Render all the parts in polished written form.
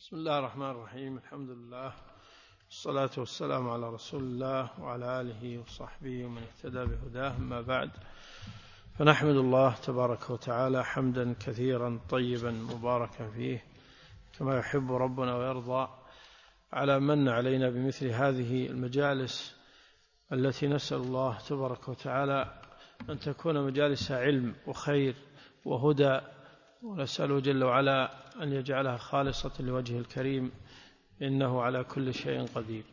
بسم الله الرحمن الرحيم. الحمد لله والصلاة والسلام على رسول الله وعلى آله وصحبه ومن اهتدى بهداه. أما بعد، فنحمد الله تبارك وتعالى حمدا كثيرا طيبا مباركا فيه كما يحب ربنا ويرضى، على من علينا بمثل هذه المجالس التي نسأل الله تبارك وتعالى أن تكون مجالس علم وخير وهدى، ونسأله جل وعلا أن يجعلها خالصة لوجهه الكريم، إنه على كل شيء قدير.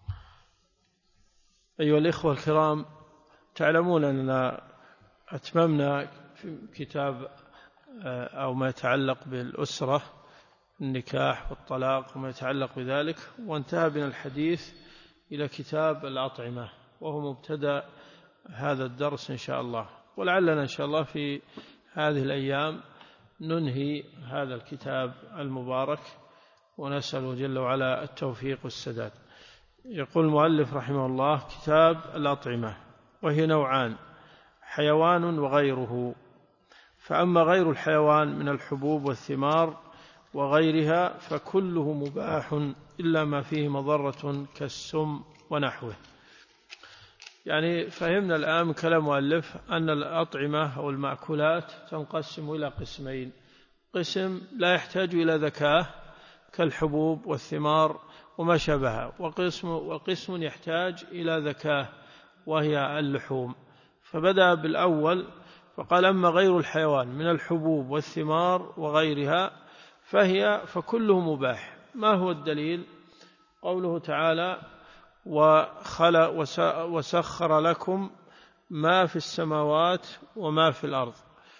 أيها الإخوة الكرام، تعلمون أننا أتممنا في كتاب أو ما يتعلق بالأسرة، النكاح والطلاق وما يتعلق بذلك، وانتهى بنا الحديث إلى كتاب الأطعمة، وهو مبتدأ هذا الدرس إن شاء الله. ولعلنا إن شاء الله في هذه الأيام ننهي هذا الكتاب المبارك، ونسأل جل وعلا التوفيق والسداد. يقول المؤلف رحمه الله: كتاب الأطعمة، وهي نوعان: حيوان وغيره. فأما غير الحيوان من الحبوب والثمار وغيرها فكله مباح إلا ما فيه مضرة كالسم ونحوه. يعني فهمنا الآن من كلام المؤلف أن الأطعمة أو المأكولات تنقسم إلى قسمين: قسم لا يحتاج إلى ذكاة كالحبوب والثمار وما شابهها، وقسم يحتاج إلى ذكاة وهي اللحوم. فبدأ بالأول فقال: أما غير الحيوان من الحبوب والثمار وغيرها فكله مباح. ما هو الدليل؟ قوله تعالى: وسخر لكم ما في السماوات وما في الأرض.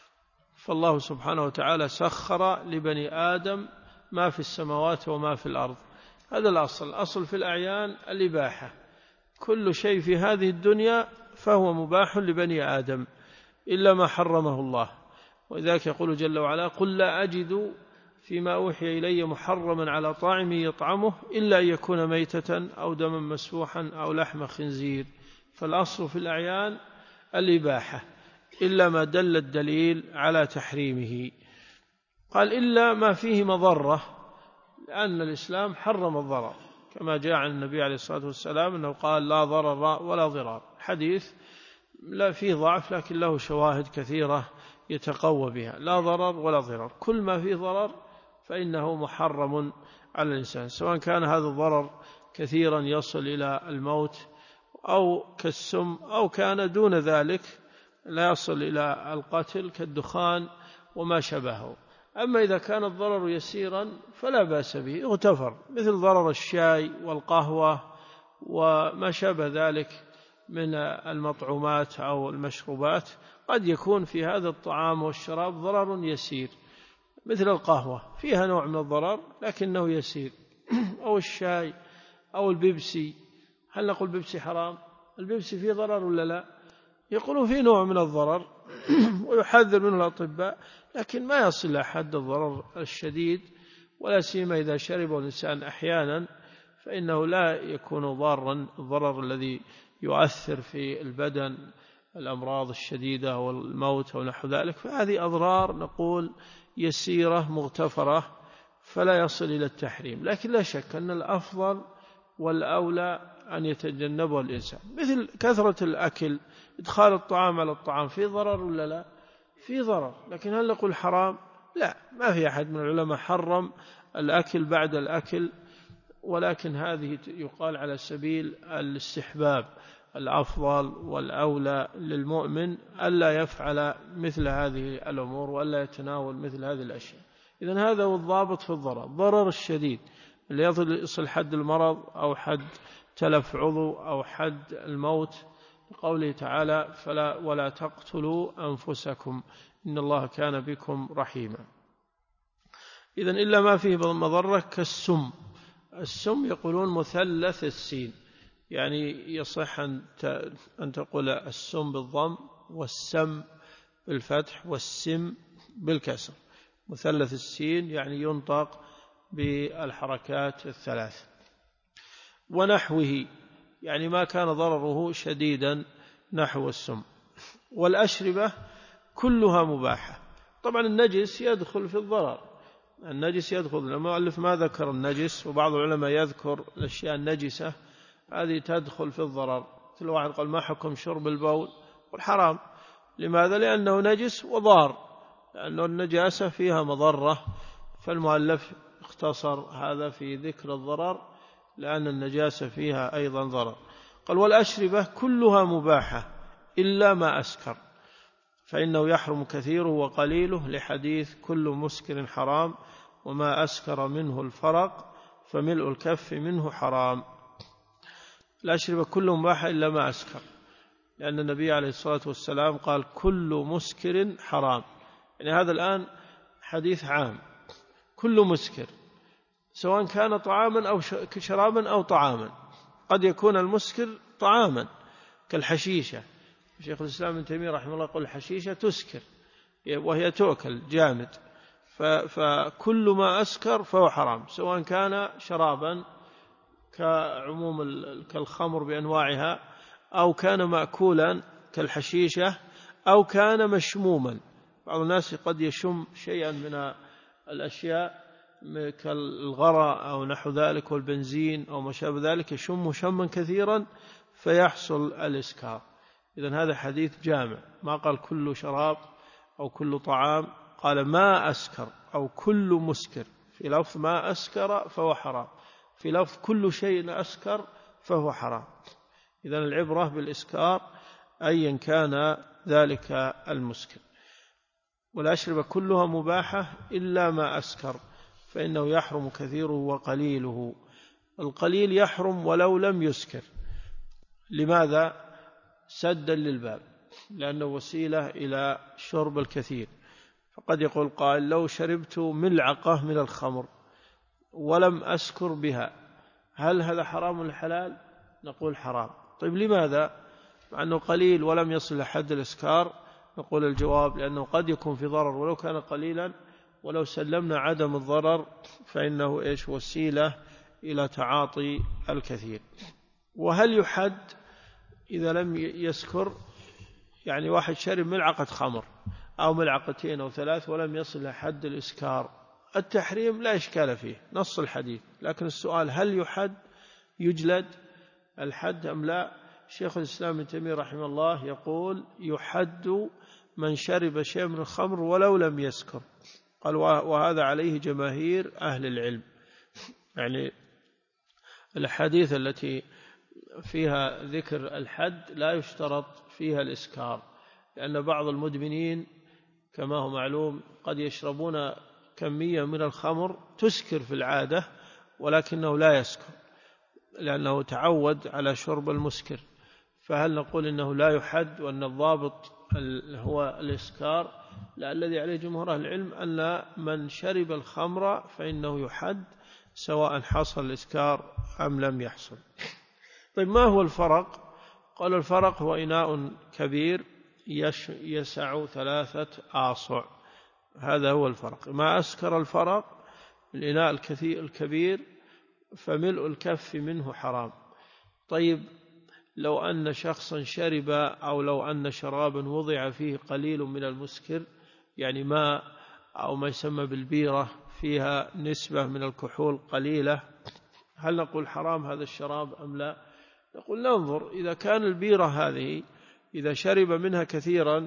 فالله سبحانه وتعالى سخر لبني آدم ما في السماوات وما في الأرض. هذا الأصل في الأعيان الإباحة، كل شيء في هذه الدنيا فهو مباح لبني آدم إلا ما حرمه الله. وذلك يقول جل وعلا: قل لا أجد فيما أوحي إلي محرما على طاعم يطعمه إلا أن يكون ميتة أو دما مسفوحا أو لحم خنزير. فالأصل في الأعيان الإباحة إلا ما دل الدليل على تحريمه. قال: إلا ما فيه مضرة، لأن الإسلام حرم الضرر، كما جاء عن النبي عليه الصلاة والسلام أنه قال: لا ضرر ولا ضرار. حديث لا فيه ضعف لكن له شواهد كثيرة يتقوى بها. لا ضرر ولا ضرار، كل ما فيه ضرر فإنه محرم على الإنسان، سواء كان هذا الضرر كثيرا يصل إلى الموت أو كالسم، أو كان دون ذلك لا يصل إلى القتل كالدخان وما شبهه. أما إذا كان الضرر يسيرا فلا بأس به، يغتفر، مثل ضرر الشاي والقهوة وما شابه ذلك من المطعومات أو المشروبات. قد يكون في هذا الطعام والشراب ضرر يسير، مثل القهوة فيها نوع من الضرر لكنه يسير، أو الشاي أو البيبسي. هل نقول بيبسي حرام؟ البيبسي فيه ضرر ولا لا؟ يقولون فيه نوع من الضرر ويحذر منه الأطباء، لكن ما يصل إلى حد الضرر الشديد، ولا سيما إذا شربه الإنسان أحيانا فإنه لا يكون ضارا الضرر الذي يؤثر في البدن، الأمراض الشديدة والموت ونحو ذلك. فهذه أضرار نقول يسيرة مغتفرة فلا يصل إلى التحريم. لكن لا شك أن الأفضل والأولى أن يتجنبه الإنسان، مثل كثرة الأكل، إدخال الطعام على الطعام، فيه ضرر ولا لا؟ فيه ضرر. لكن هل نقول حرام؟ لا، ما في أحد من العلماء حرم الأكل بعد الأكل، ولكن هذه يقال على سبيل الاستحباب. الأفضل والأولى للمؤمن ألا يفعل مثل هذه الأمور وألا يتناول مثل هذه الأشياء. إذن هذا هو الضابط في الضرر، الضرر الشديد اللي يصل حد المرض أو حد تلف عضو أو حد الموت، قوله تعالى: ولا تقتلوا أنفسكم إن الله كان بكم رحيما. إذن إلا ما فيه مضرة كالسم. السم يقولون مثلث السين، يعني يصح أن تقول السم بالضم والسم بالفتح والسم بالكسر. مثلث السين يعني ينطق بالحركات الثلاث. ونحوه يعني ما كان ضرره شديدا نحو السم. والأشربة كلها مباحة. طبعا النجس يدخل في الضرر، النجس يدخل. المؤلف ما ذكر النجس، وبعض العلماء يذكر الأشياء النجسة هذه تدخل في الضرر. كل واحد قال ما حكم شرب البول؟ والحرام. لماذا؟ لأنه نجس وضار، لأن النجاسة فيها مضرة، فالمؤلف اختصر هذا في ذكر الضرر لأن النجاسة فيها أيضا ضرر. قال والأشربة كلها مباحة إلا ما أسكر، فإنه يحرم كثيره وقليله، لحديث كل مسكر حرام وما أسكر منه الفرق فملء الكف منه حرام. الأشربة كلها مباحة إلا ما أسكر، لأن النبي عليه الصلاة والسلام قال كل مسكر حرام. يعني هذا الآن حديث عام، كل مسكر سواء كان طعاما أو شرابا أو طعاما. قد يكون المسكر طعاما كالحشيشة، شيخ الإسلام ابن تيمية رحمه الله يقول الحشيشة تسكر وهي تؤكل جامد، فكل ما أسكر فهو حرام، سواء كان شرابا كالخمر بأنواعها، أو كان مأكولا كالحشيشة، أو كان مشموما. بعض الناس قد يشم شيئا من الأشياء كالغراء أو نحو ذلك والبنزين أو ما شابه ذلك، يشم شما كثيرا فيحصل الإسكار. إذن هذا حديث جامع، ما قال كل شراب أو كل طعام، قال ما أسكر أو كل مسكر. في لفظ ما أسكر فهو حرام، في لفظ كل شيء أسكر فهو حرام. إذن العبرة بالإسكار أيا كان ذلك المسكر. والأشربة كلها مباحة إلا ما أسكر، فإنه يحرم كثيره وقليله. القليل يحرم ولو لم يسكر. لماذا؟ سدا للباب، لأنه وسيلة إلى شرب الكثير. فقد يقول قائل لو شربت ملعقة من الخمر ولم أسكر بها، هل هذا حرام ولا حلال؟ نقول حرام. طيب لماذا؟ مع أنه قليل ولم يصل لحد الإسكار. نقول الجواب لأنه قد يكون في ضرر ولو كان قليلا، ولو سلمنا عدم الضرر فإنه وسيلة إلى تعاطي الكثير. وهل يحد إذا لم يسكر؟ يعني واحد شرب ملعقة خمر أو ملعقتين أو 3 ولم يصل لحد الإسكار، التحريم لا إشكال فيه، نص الحديث. لكن السؤال هل يحد، يجلد الحد أم لا؟ شيخ الإسلام ابن تيمية رحمه الله يقول يحد من شرب شيء من الخمر ولو لم يسكر. قال وهذا عليه جماهير أهل العلم. يعني الحديث التي فيها ذكر الحد لا يشترط فيها الإسكار، لأن بعض المدمنين كما هو معلوم قد يشربون كمية من الخمر تسكر في العادة، ولكنه لا يسكر لأنه تعود على شرب المسكر. فهل نقول إنه لا يحد وأن الضابط هو الإسكار؟ لا، الذي عليه جمهور أهل العلم أن من شرب الخمر فإنه يحد سواء حصل الإسكار أم لم يحصل. طيب ما هو الفرق؟ قال الفرق هو إناء كبير يسع 3 آصع، هذا هو الفرق. ما أسكر الفرق الإناء الكبير فملء الكف منه حرام. طيب لو أن شخصا شرب، أو لو أن شرابا وضع فيه قليل من المسكر، يعني ماء أو ما يسمى بالبيرة فيها نسبة من الكحول قليلة، هل نقول حرام هذا الشراب أم لا؟ نقول ننظر. إذا كان البيرة هذه إذا شرب منها كثيرا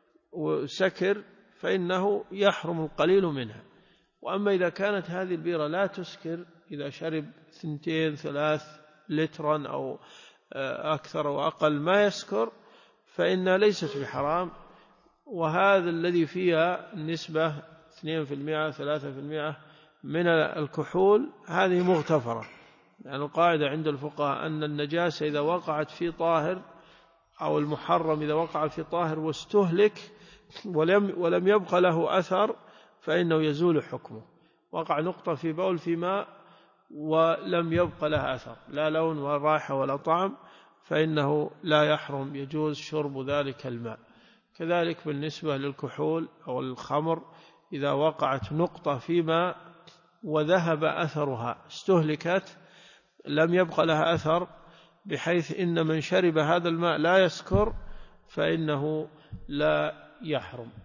وسكر فإنه يحرم القليل منها. وأما إذا كانت هذه البيرة لا تسكر، إذا شرب 2-3 لترا أو أكثر وأقل ما يسكر فإنها ليست بحرام. وهذا الذي فيها نسبة 2% 3% من الكحول هذه مغتفرة. يعني القاعدة عند الفقهاء أن النجاسة إذا وقعت في طاهر، أو المحرم إذا وقع في طاهر واستهلك ولم يبقى له أثر فإنه يزول حكمه. وقع نقطة في بول في ماء ولم يبقى لها أثر، لا لون ولا رائحة ولا طعم، فإنه لا يحرم، يجوز شرب ذلك الماء. كذلك بالنسبة للكحول أو الخمر، إذا وقعت نقطة في ماء وذهب أثرها، استهلكت لم يبقى لها أثر، بحيث إن من شرب هذا الماء لا يسكر، فإنه لا يحرم.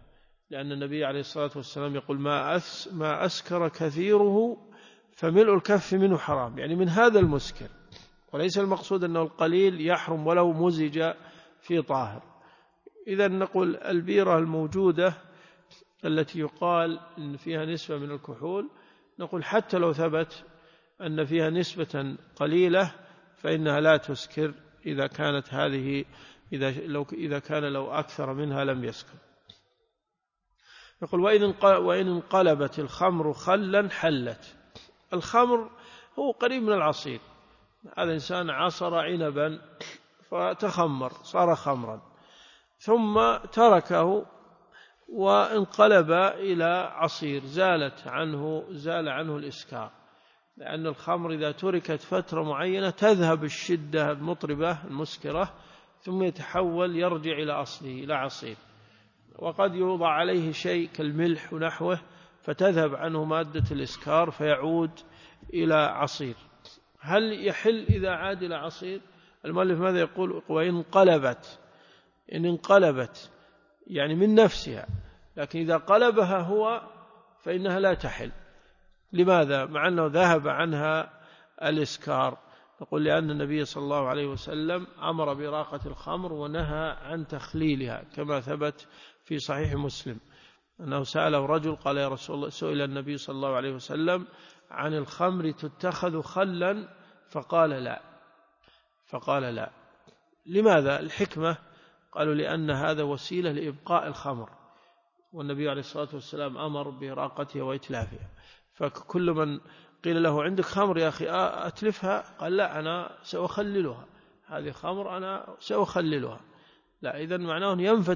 لأن النبي عليه الصلاة والسلام يقول ما أسكر كثيره فملء الكف منه حرام، يعني من هذا المسكر، وليس المقصود أنه القليل يحرم ولو مزج في طاهر. إذا نقول البيرة الموجودة التي يقال إن فيها نسبة من الكحول، نقول حتى لو ثبت أن فيها نسبة قليلة فإنها لا تسكر إذا كانت هذه إذا كان لو أكثر منها لم يسكر. يقول وإن انقلبت الخمر خلا حلت. الخمر هو قريب من العصير، هذا إنسان عصر عنبا فتخمر صار خمرا، ثم تركه وانقلب إلى عصير زال عنه الإسكار، لأن الخمر إذا تركت فترة معينة تذهب الشدة المطربة المسكرة ثم يرجع إلى أصله إلى عصير، وقد يوضع عليه شيء كالملح ونحوه فتذهب عنه مادة الإسكار فيعود إلى عصير. هل يحل إذا عاد إلى عصير؟ المؤلف ماذا يقول؟ وإن انقلبت يعني من نفسها، لكن إذا قلبها هو فإنها لا تحل. لماذا؟ مع أنه ذهب عنها الإسكار. نقول لأن النبي صلى الله عليه وسلم أمر بإراقة الخمر ونهى عن تخليلها، كما ثبت في صحيح مسلم أنه سأله رجل قال يا رسول الله، سئل النبي صلى الله عليه وسلم عن الخمر تتخذ خلا فقال لا. لماذا؟ الحكمة قالوا لأن هذا وسيلة لإبقاء الخمر، والنبي عليه الصلاة والسلام أمر بإراقتها وإتلافها، فكل من قيل له عندك خمر يا أخي أتلفها، قال لا أنا سأخللها، هذه خمر أنا سأخللها. لا، إذن معناه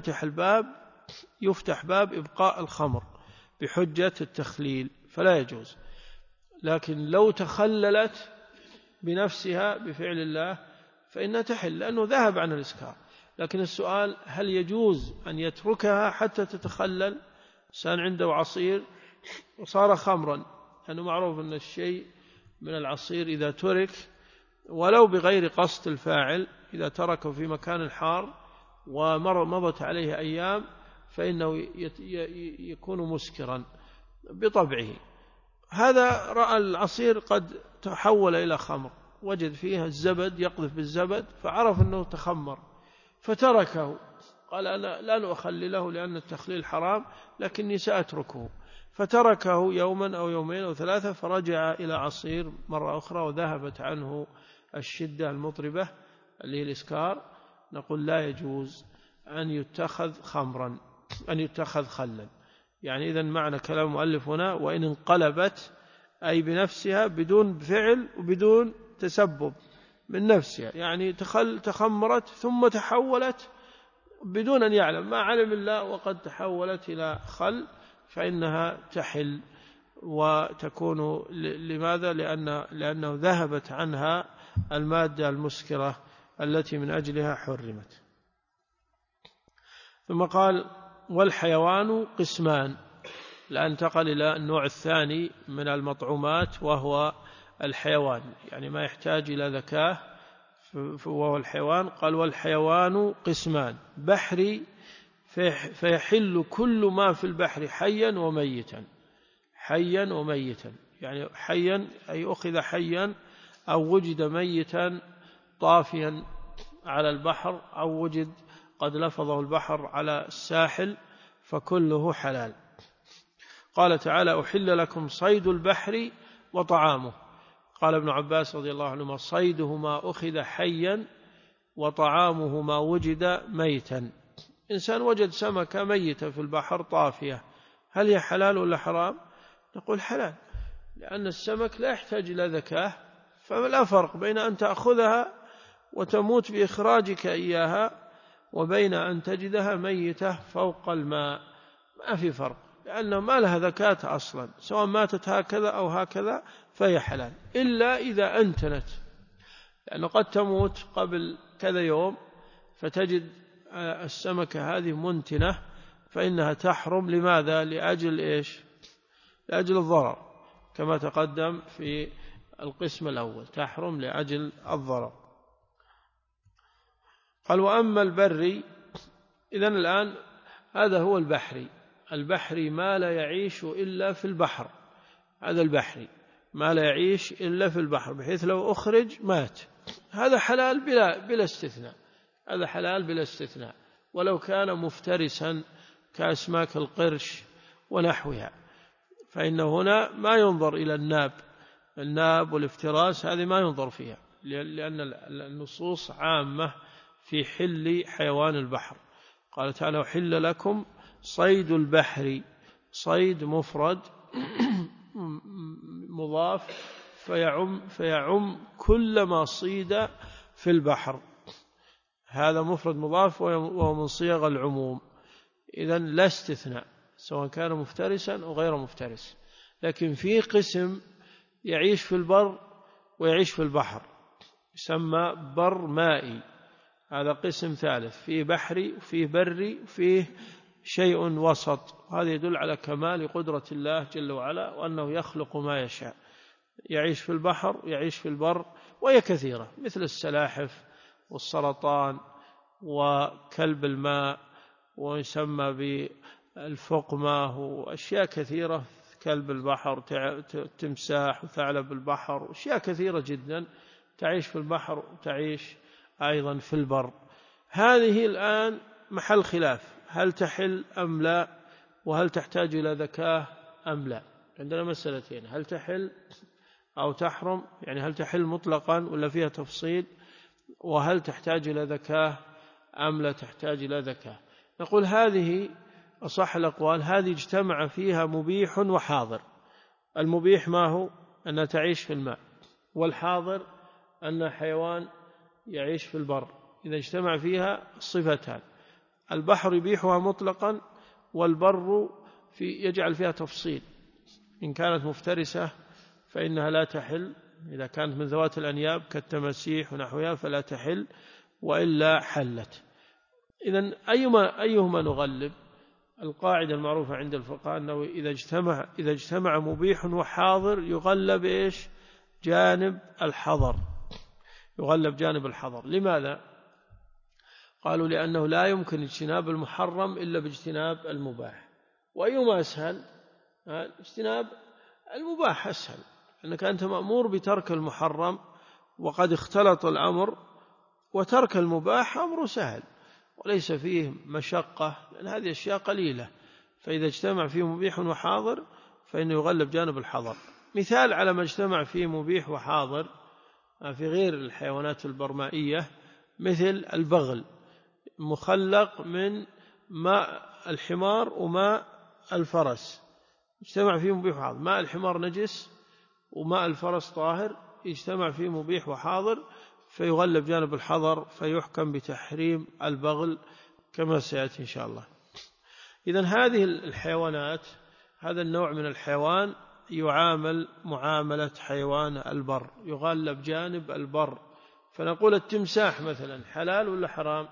يفتح باب إبقاء الخمر بحجة التخليل فلا يجوز. لكن لو تخللت بنفسها بفعل الله فإنها تحل لأنه ذهب عن الإسكار. لكن السؤال هل يجوز أن يتركها حتى تتخلل؟ إنسان عنده عصير وصار خمرا، لأنه معروف أن الشيء من العصير إذا ترك ولو بغير قصد الفاعل، إذا تركه في مكان حار ومضت عليه أيام فإنه يكون مسكرا بطبعه. هذا رأى العصير قد تحول إلى خمر، وجد فيها الزبد يقذف بالزبد فعرف أنه تخمر فتركه، قال أنا لا أخلله لأن التخليل حرام لكني سأتركه، فتركه يوما أو يومين أو ثلاثة فرجع إلى عصير مرة أخرى وذهبت عنه الشدة المطربة اللي هي الإسكار. نقول لا يجوز أن يتخذ خلا. يعني إذن معنى كلام المؤلف هنا وإن انقلبت أي بنفسها بدون فعل وبدون تسبب من نفسها، يعني تخمرت ثم تحولت بدون أن يعلم، ما علم الله وقد تحولت إلى خل فإنها تحل وتكون. لماذا؟ لأنه ذهبت عنها المادة المسكرة التي من أجلها حرمت. ثم قال والحيوان قسمان. الآن انتقل إلى النوع الثاني من المطعومات وهو الحيوان، يعني ما يحتاج إلى ذكاء وهو الحيوان. قال والحيوان قسمان بحري فيحل كل ما في البحر حيا وميتا. يعني حيا أي أخذ حيا أو وجد ميتا طافيا على البحر أو وجد قد لفظه البحر على الساحل فكله حلال. قال تعالى أحل لكم صيد البحر وطعامه. قال ابن عباس رضي الله عنهما صيده ما أخذ حيا وطعامه ما وجد ميتا. إنسان وجد سمكة ميتة في البحر طافية، هل هي حلال ولا حرام؟ نقول حلال، لأن السمك لا يحتاج إلى ذكاء، فلا فرق بين أن تأخذها وتموت بإخراجك إياها وبين أن تجدها ميتة فوق الماء، ما في فرق، لأنه ما لها ذكاة أصلا، سواء ماتت هكذا أو هكذا فهي حلال، إلا إذا أنتنت، لأنه قد تموت قبل كذا يوم فتجد السمكة هذه منتنة فإنها تحرم. لماذا؟ لأجل إيش؟ لأجل الضرر، كما تقدم في القسم الأول، تحرم لأجل الضرر. قال وأما البري، إذن الآن هذا هو البحري. البحري ما لا يعيش إلا في البحر، هذا البحري ما لا يعيش إلا في البحر، بحيث لو أخرج مات. هذا حلال بلا استثناء، هذا حلال بلا استثناء، ولو كان مفترسا كأسماك القرش ونحوها، فإنه هنا ما ينظر إلى الناب والافتراس، هذه ما ينظر فيها، لأن النصوص عامة في حل حيوان البحر. قال تعالى: أحل لكم صيد البحر، صيد مفرد مضاف فيعم كل ما صيد في البحر، هذا مفرد مضاف وهو من صيغ العموم، إذن لا استثناء سواء كان مفترسا أو غير مفترس. لكن في قسم يعيش في البر ويعيش في البحر، يسمى بر مائي، هذا قسم ثالث، فيه بحري وفيه بري وفيه شيء وسط، هذا يدل على كمال قدرة الله جل وعلا، وأنه يخلق ما يشاء، يعيش في البحر يعيش في البر، وهي كثيرة، مثل السلاحف والسرطان وكلب الماء، ويسمى بالفقمة، وأشياء كثيرة، كلب البحر، تمساح وثعلب البحر، وأشياء كثيرة جدا تعيش في البحر وتعيش أيضا في البر. هذه الآن محل خلاف، هل تحل أم لا، وهل تحتاج إلى ذكاة أم لا. عندنا مسألتين: هل تحل أو تحرم، يعني هل تحل مطلقا ولا فيها تفصيل، وهل تحتاج إلى ذكاة أم لا تحتاج إلى ذكاة. نقول هذه أصح الأقوال، هذه اجتمع فيها مبيح وحاضر. المبيح ما هو؟ أنها تعيش في الماء، والحاضر أن حيوان يعيش في البر، إذا اجتمع فيها الصفتان. البحر يبيحها مطلقا، والبر يجعل فيها تفصيل، إن كانت مفترسة فإنها لا تحل، إذا كانت من ذوات الأنياب كالتماسيح ونحوها فلا تحل، وإلا حلت. إذن أيهما نغلب؟ القاعدة المعروفة عند الفقهاء أنه إذا اجتمع مبيح وحاضر يغلب إيش؟ جانب الحظر، يغلب جانب الحظر. لماذا؟ قالوا: لأنه لا يمكن اجتناب المحرم إلا باجتناب المباح، وأيما أسهل؟ اجتناب المباح أسهل، أنك أنت مأمور بترك المحرم وقد اختلط الأمر، وترك المباح أمر سهل وليس فيه مشقة، لأن هذه أشياء قليلة. فإذا اجتمع فيه مبيح وحاضر فإنه يغلب جانب الحظر. مثال على ما اجتمع فيه مبيح وحاضر في غير الحيوانات البرمائية، مثل البغل، مخلق من ماء الحمار وماء الفرس، اجتمع فيه مبيح وحاضر. ماء الحمار نجس وماء الفرس طاهر، اجتمع فيه مبيح وحاضر فيغلب جانب الحظر، فيحكم بتحريم البغل كما سيأتي إن شاء الله. إذن هذه الحيوانات، هذا النوع من الحيوان يعامل معاملة حيوان البر، يغلب جانب البر. فنقول التمساح مثلا حلال ولا حرام؟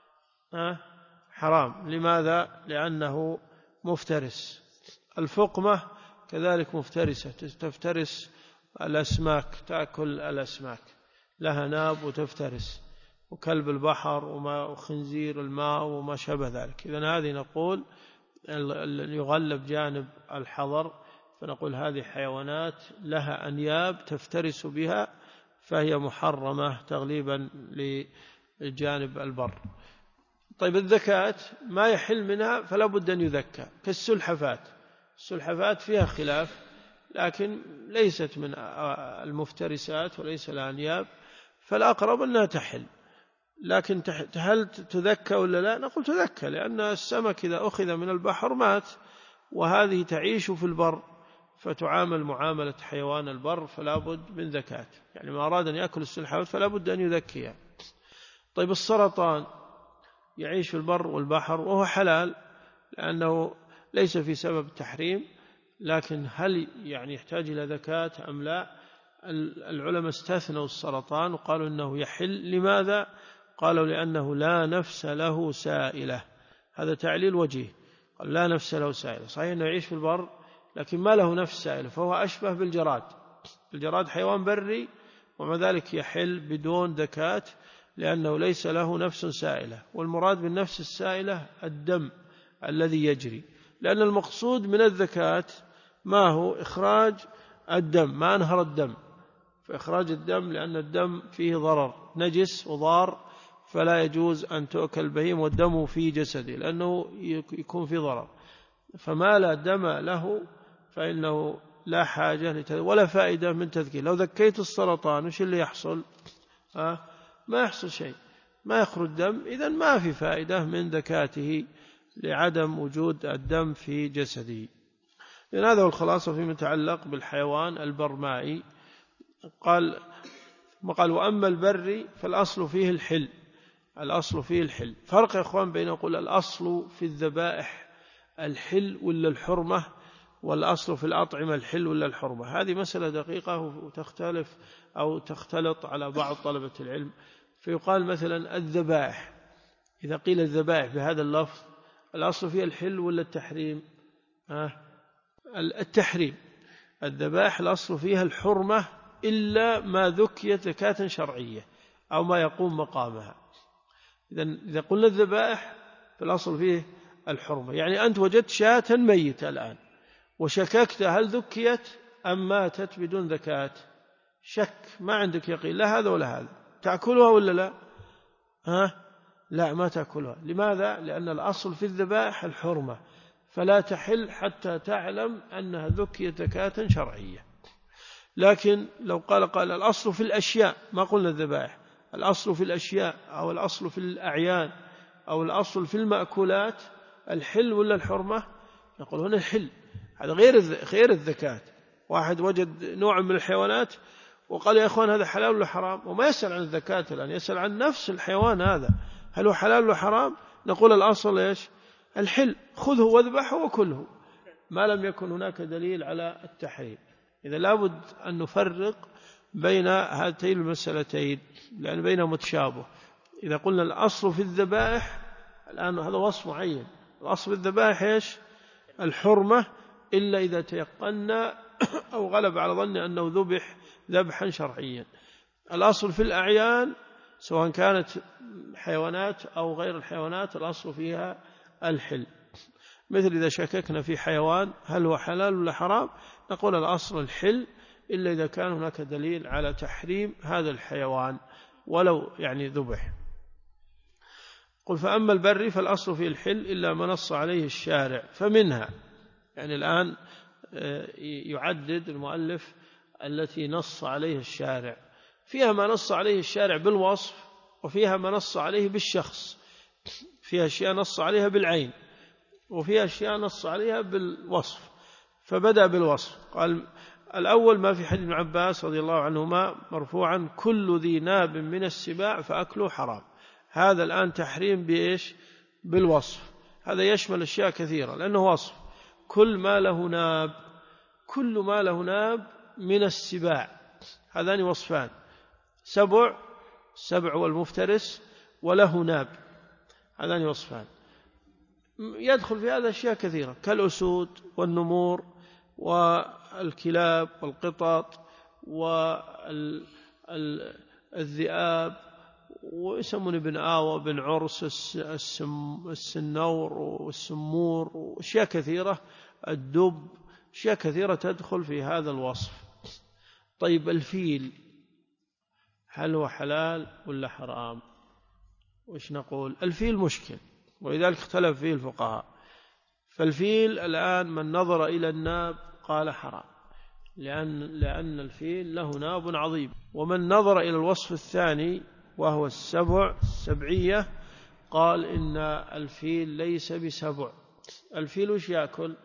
حرام. لماذا؟ لأنه مفترس. الفقمة كذلك مفترسة، تفترس الأسماك، تأكل الأسماك، لها ناب وتفترس، وكلب البحر وخنزير الماء وما شابه ذلك. إذن هذه نقول يغلب جانب الحظر، فنقول هذه حيوانات لها أنياب تفترس بها، فهي محرمة تغليبا لجانب البر. طيب الذكاة ما يحل منها فلا بد أن يذكى، كالسلحفات. السلحفات فيها خلاف، لكن ليست من المفترسات وليس لها أنياب، فالأقرب أنها تحل. لكن هل تذكى ولا لا؟ نقول تذكى، لأن السمك إذا أخذ من البحر مات، وهذه تعيش في البر فتعامل معاملة حيوان البر، فلا بد من ذكاة. يعني ما أراد أن يأكل السلحفاة فلا بد أن يذكيها. طيب السرطان يعيش في البر والبحر وهو حلال، لأنه ليس في سبب تحريم، لكن هل يعني يحتاج إلى ذكاة أم لا؟ العلماء استثنوا السرطان وقالوا إنه يحل. لماذا؟ قالوا لأنه لا نفس له سائلة، هذا تعليل وجيه. قال لا نفس له سائلة، صحيح أنه يعيش في البر لكن ما له نفس سائلة، فهو أشبه بالجراد. الجراد حيوان بري ومع ذلك يحل بدون ذكاة، لأنه ليس له نفس سائلة، والمراد بالنفس السائلة الدم الذي يجري. لأن المقصود من الزكاة ما هو؟ إخراج الدم، ما أنهر الدم، فإخراج الدم لأن الدم فيه ضرر، نجس وضار، فلا يجوز أن تؤكل البهيم والدم في جسده لأنه يكون في ضرر. فما لا دم له فإنه لا حاجة ولا فائدة من تذكير. لو ذكيت السرطان وش اللي يحصل؟ ما يحصل شيء، ما يخرج دم، إذن ما في فائدة من ذكاته لعدم وجود الدم في جسده. لأن هذا هو الخلاصة فيما يتعلق بالحيوان البرمائي. قال وأما البري فالأصل فيه الحل، الأصل فيه الحل. فرق يا أخوان بين يقول الأصل في الذبائح الحل ولا الحرمة، والأصل في الأطعمة الحل ولا الحرمة. هذه مسألة دقيقة وتختلف أو تختلط على بعض طلبة العلم. فيقال مثلا الذبائح، إذا قيل الذبائح بهذا اللفظ الأصل فيها الحل ولا التحريم؟ التحريم. الذبائح الأصل فيها الحرمة إلا ما ذكيت زكاة شرعية أو ما يقوم مقامها. إذا قلنا الذبائح فالأصل فيه الحرمة. يعني أنت وجدت شاة ميتة الآن وشككت هل ذكيت أم ماتت بدون ذكاة، شك، ما عندك يقين لا هذا ولا هذا، تأكلها ولا لا؟ لا، ما تأكلها. لماذا؟ لأن الأصل في الذبائح الحرمة، فلا تحل حتى تعلم أنها ذكيت زكاة شرعية. لكن لو قال الأصل في الأشياء، ما قلنا الذبائح، الأصل في الأشياء أو الأصل في الأعيان أو الأصل في المأكولات الحل ولا الحرمة؟ نقول هنا الحل. هذا غير الذكاة. واحد وجد نوع من الحيوانات وقال يا أخوان هذا حلال ولا حرام، وما يسأل عن الذكاة الآن، يسأل عن نفس الحيوان هذا هل هو حلال ولا حرام. نقول الأصل إيش؟ الحل، خذه واذبحه وكله ما لم يكن هناك دليل على التحريم. إذا لابد أن نفرق بين هاتين المسألتين لأن بينهم متشابه. إذا قلنا الأصل في الذبائح، الآن هذا وصف معين، الأصل في الذبائح إيش؟ الحرمة، إلا إذا تيقنا أو غلب على ظن أنه ذبح ذبحا شرعيا. الأصل في الأعيان سواء كانت حيوانات أو غير الحيوانات الأصل فيها الحل. مثل إذا شككنا في حيوان هل هو حلال ولا حرام، نقول الأصل الحل إلا إذا كان هناك دليل على تحريم هذا الحيوان ولو ذبح. قل فأما البر فالأصل فيه الحل إلا ما نص عليه الشارع. فمنها الآن يعدد المؤلف التي نص عليه الشارع، فيها ما نص عليه الشارع بالوصف وفيها ما نص عليه بالشخص، فيها أشياء نص عليها بالعين وفيها أشياء نص عليها بالوصف. فبدأ بالوصف، قال الأول ما في حديث ابن عباس رضي الله عنهما مرفوعا كل ذي ناب من السباع فأكله حرام. هذا الآن تحريم بإيش؟ بالوصف. هذا يشمل أشياء كثيرة لأنه وصف. كل ما له ناب من السباع، هذان وصفان، سبع والمفترس وله ناب، هذان وصفان. يدخل في هذا أشياء كثيرة كالأسود والنمور والكلاب والقطط والذئاب، ويسمون ابن آوى بن عرس، السنور والسمور، وأشياء كثيرة، الدب، أشياء كثيرة تدخل في هذا الوصف. طيب الفيل هل هو حلال ولا حرام؟ وإيش نقول؟ الفيل مشكل ولذلك اختلف فيه الفقهاء. فالفيل الآن من نظر إلى الناب قال حرام لأن الفيل له ناب عظيم، ومن نظر إلى الوصف الثاني وهو السبعية قال إن الفيل ليس بسبع. الفيل وش يأكل؟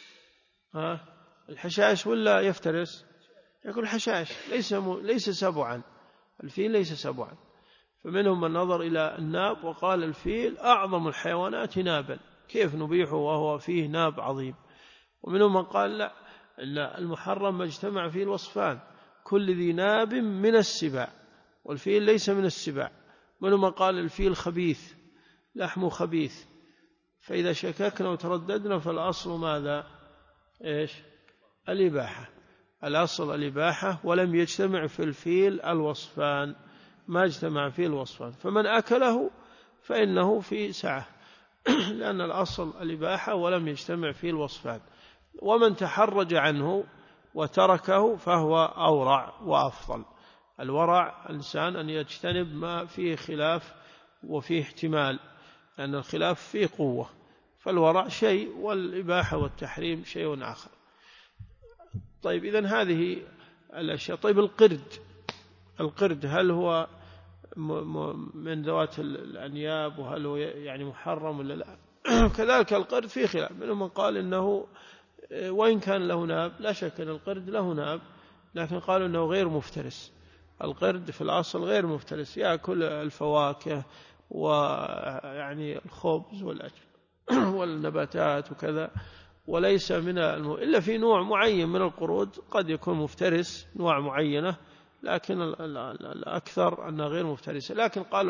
الحشائش ولا يفترس؟ يأكل حشائش، ليس سبعا، الفيل ليس سبعا. فمنهم من نظر إلى الناب وقال الفيل أعظم الحيوانات نابا، كيف نبيحه وهو فيه ناب عظيم. ومنهم من قال لا المحرم ما اجتمع فيه الوصفان، كل ذي ناب من السباع، والفيل ليس من السباع. منهم من قال الفيل خبيث، لحمه خبيث. فإذا شككنا وترددنا فالأصل ماذا؟ إيش؟ الإباحة. الأصل الإباحة، ولم يجتمع في الفيل الوصفان، ما اجتمع فيه الوصفان، فمن أكله فإنه في سعة. لأن الأصل الإباحة ولم يجتمع فيه الوصفان. ومن تحرج عنه وتركه فهو أورع وأفضل. الورع الإنسان أن يجتنب ما فيه خلاف وفيه احتمال، لأن الخلاف فيه قوة، فالورع شيء والإباحة والتحريم شيء آخر. طيب إذن هذه الأشياء. طيب القرد هل هو من ذوات الأنياب، وهل هو يعني محرم ولا لا؟ كذلك القرد فيه خلاف، منهم من قال إنه وإن كان له ناب، لا شك أن القرد له ناب، لكن قالوا أنه غير مفترس. القرد في الأصل غير مفترس، يأكل الفواكه ويعني الخبز والنباتات وكذا، وليس من إلا في نوع معين من القرود قد يكون مفترس، نوع معينة، لكن الأكثر أنه غير مفترس. لكن قالوا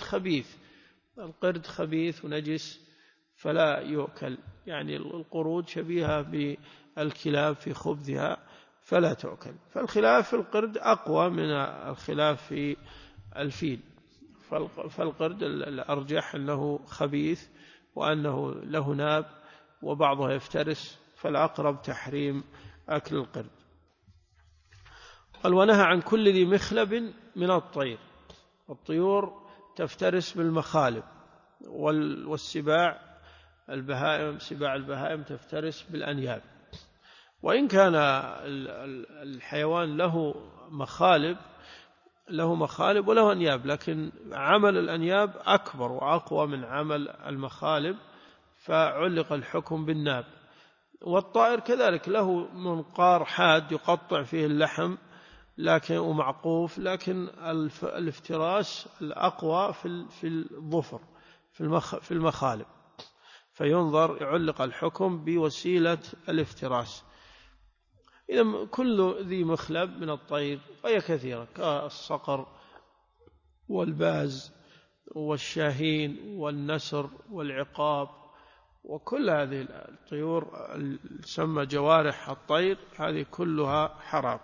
القرد خبيث ونجس فلا يؤكل، يعني القرود شبيهة بالكلاب في خبثها فلا تؤكل. فالخلاف في القرد أقوى من الخلاف في الفيل. فالقرد الأرجح أنه خبيث وأنه له ناب وبعضها يفترس، فالأقرب تحريم أكل القرد. قال ونهى عن كل ذي مخلب من الطير. الطيور تفترس بالمخالب، والسباع سباع البهائم تفترس بالأنياب. وإن كان الحيوان له مخالب وله أنياب، لكن عمل الأنياب أكبر وأقوى من عمل المخالب، فعلق الحكم بالناب. والطائر كذلك له منقار حاد يقطع فيه اللحم ومعقوف، لكن الافتراس الأقوى في الظفر في المخالب، فينظر يعلق الحكم بوسيلة الافتراس. إذا كل ذي مخلب من الطير، وهي كثيرة كالصقر والباز والشاهين والنسر والعقاب، وكل هذه الطيور تسمى جوارح الطير، هذه كلها حرام.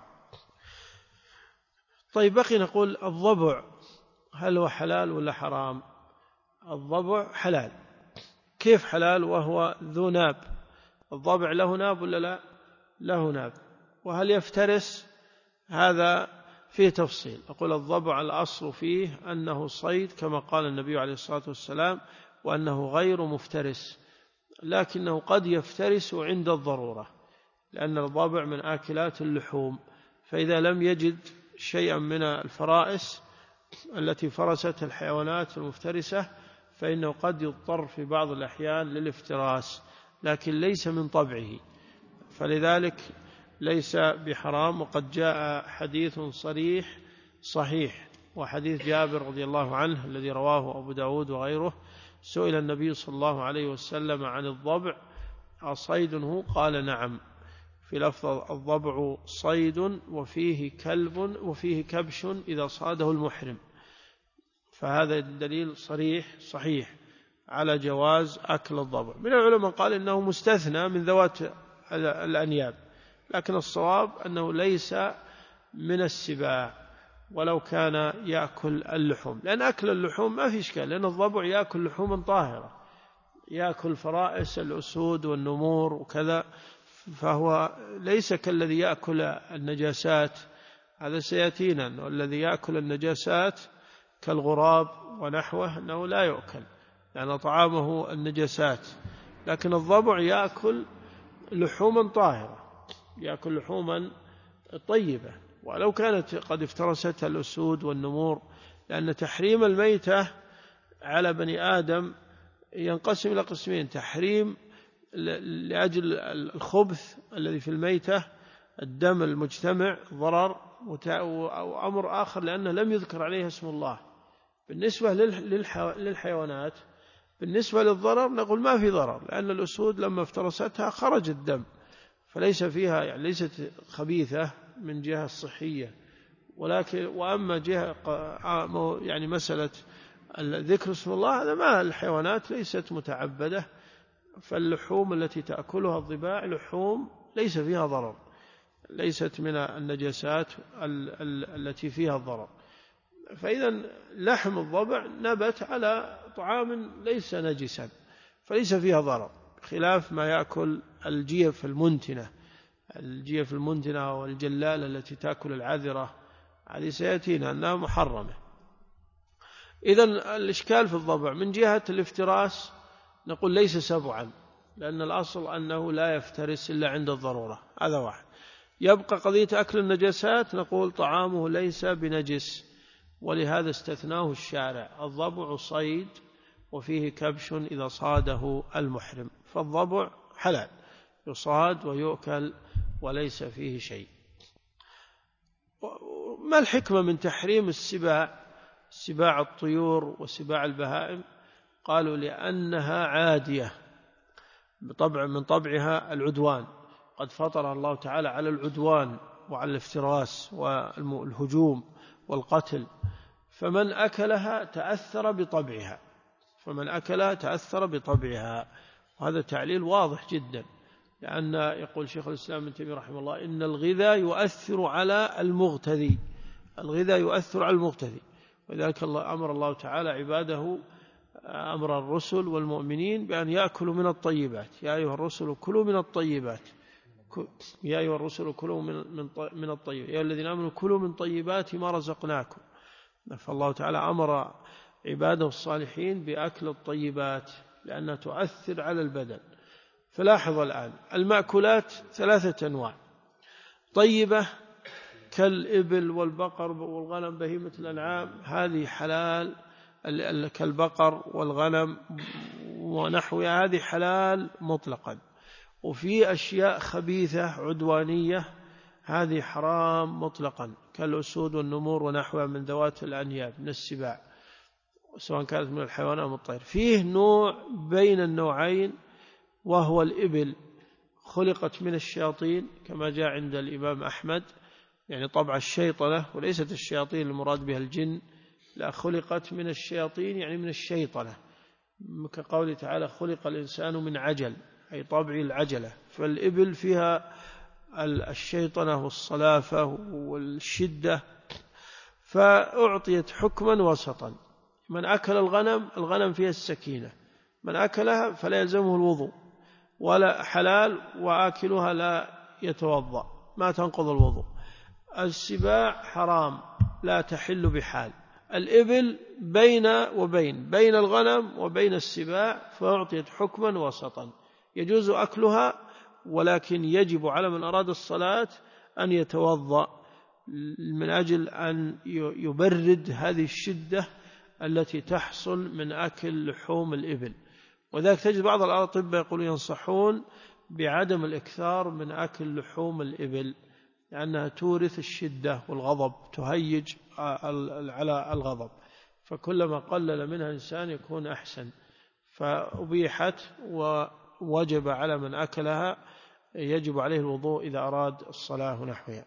طيب بقي نقول الضبع هل هو حلال ولا حرام؟ الضبع حلال. كيف حلال وهو ذو ناب؟ الضبع له ناب ولا لا؟ له ناب. وهل يفترس؟ هذا فيه تفصيل. أقول الضبع الأصل فيه أنه صيد كما قال النبي عليه الصلاة والسلام، وأنه غير مفترس، لكنه قد يفترس عند الضرورة، لأن الضبع من آكلات اللحوم، فإذا لم يجد شيئا من الفرائس التي فرست الحيوانات المفترسة فإنه قد يضطر في بعض الأحيان للافتراس، لكن ليس من طبعه، فلذلك ليس بحرام. وقد جاء حديث صريح صحيح، وحديث جابر رضي الله عنه الذي رواه أبو داود وغيره، سئل النبي صلى الله عليه وسلم عن الضبع أصيد هو؟ قال نعم. في لفظ الضبع صيد وفيه كلب وفيه كبش إذا صاده المحرم، فهذا الدليل صحيح على جواز أكل الضبع. من العلماء قال إنه مستثنى من ذوات الأنياب، لكن الصواب أنه ليس من السباع ولو كان يأكل اللحوم، لأن أكل اللحوم ما في إشكال، لأن الضبع يأكل لحوما طاهرة، يأكل فرائس الأسود والنمور وكذا، فهو ليس كالذي يأكل النجاسات، هذا سيأتينا. والذي يأكل النجاسات كالغراب ونحوه أنه لا يؤكل، لأن طعامه النجاسات، لكن الضبع يأكل لحوما طاهرة، يأكل لحوما طيبة، ولو كانت قد افترستها الأسود والنمور. لأن تحريم الميتة على بني آدم ينقسم إلى قسمين: تحريم لأجل الخبث الذي في الميتة، الدم المجتمع ضرر، وأمر آخر لأنه لم يذكر عليه اسم الله. بالنسبة للحيوانات، بالنسبة للضرر نقول ما في ضرر، لأن الأسود لما افترستها خرج الدم، فليس فيها يعني ليست خبيثة من جهة الصحية. ولكن وأما جهة يعني مسألة ذكر اسم الله، هذا ما الحيوانات ليست متعبدة، فاللحوم التي تأكلها الضباع لحوم ليس فيها ضرر، ليست من النجاسات التي فيها الضرر. فإذا لحم الضبع نبت على طعام ليس نجسا، فليس فيها ضرر، خلاف ما يأكل الجيف المنتنة، الجيف المنتنة والجلالة التي تأكل العذرة، هذه سيأتينا أنها محرمة. إذن الإشكال في الضبع من جهة الافتراس نقول ليس سبعا، لأن الأصل أنه لا يفترس إلا عند الضرورة، هذا واحد. يبقى قضية أكل النجسات، نقول طعامه ليس بنجس، ولهذا استثناه الشارع. الضبع صيد وفيه كبش إذا صاده المحرم، فالضبع حلال يصاد ويؤكل وليس فيه شيء. ما الحكمة من تحريم السباع، سباع الطيور وسباع البهائم؟ قالوا لأنها عادية من طبعها العدوان، قد فطر الله تعالى على العدوان وعلى الافتراس والهجوم والقتل، فمن أكلها تأثر بطبعها، فمن أكلها تأثر بطبعها. وهذا تعليل واضح جدا، لأن يقول شيخ الإسلام ابن تيمية رحمه الله إن الغذاء يؤثر على المغتذي، الغذاء يؤثر على المغتذي، ولذلك أمر الله تعالى عباده، أمر الرسل والمؤمنين بأن يأكلوا من الطيبات. يا أيها الرسل كلوا من الطيبات، يا أيها الرسل كلوا من الطيبات، يا الذين آمنوا كلوا من طيبات ما رزقناكم. فالله تعالى أمر عباده الصالحين بأكل الطيبات لأنها تؤثر على البدن. فلاحظ الآن المأكولات ثلاثة أنواع: طيبة كالإبل والبقر والغنم بهيمة الأنعام، هذه حلال، كالبقر والغنم ونحوها، هذه حلال مطلقا. وفي أشياء خبيثة عدوانية هذه حرام مطلقا، كالأسود والنمور ونحوها من ذوات الأنياب من السباع، سواء كانت من الحيوان أو الطير. فيه نوع بين النوعين وهو الإبل، خلقت من الشياطين كما جاء عند الإمام أحمد، يعني طبع الشيطنة، وليست الشياطين المراد بها الجن، لا، خلقت من الشياطين يعني من الشيطنة، كقوله تعالى خلق الإنسان من عجل، أي طبع العجلة. فالإبل فيها الشيطنة والصلافة والشدة، فأعطيت حكما وسطا. من أكل الغنم فيها السكينة، من أكلها فلا يلزمه الوضوء، ولا حلال، وآكلها لا يتوضأ، ما تنقض الوضوء. السباع حرام لا تحل بحال. الإبل بين الغنم وبين السباع، فأعطيت حكما وسطا، يجوز أكلها، ولكن يجب على من أراد الصلاة أن يتوضأ من أجل أن يبرد هذه الشدة التي تحصل من أكل لحوم الإبل. وذلك تجد بعض الأطباء يقولون ينصحون بعدم الإكثار من أكل لحوم الإبل، لأنها تورث الشدة والغضب، تهيج على الغضب، فكلما قلل منها الإنسان يكون أحسن. فأبيحت ووجب على من أكلها يجب عليه الوضوء إذا أراد الصلاة نحوها.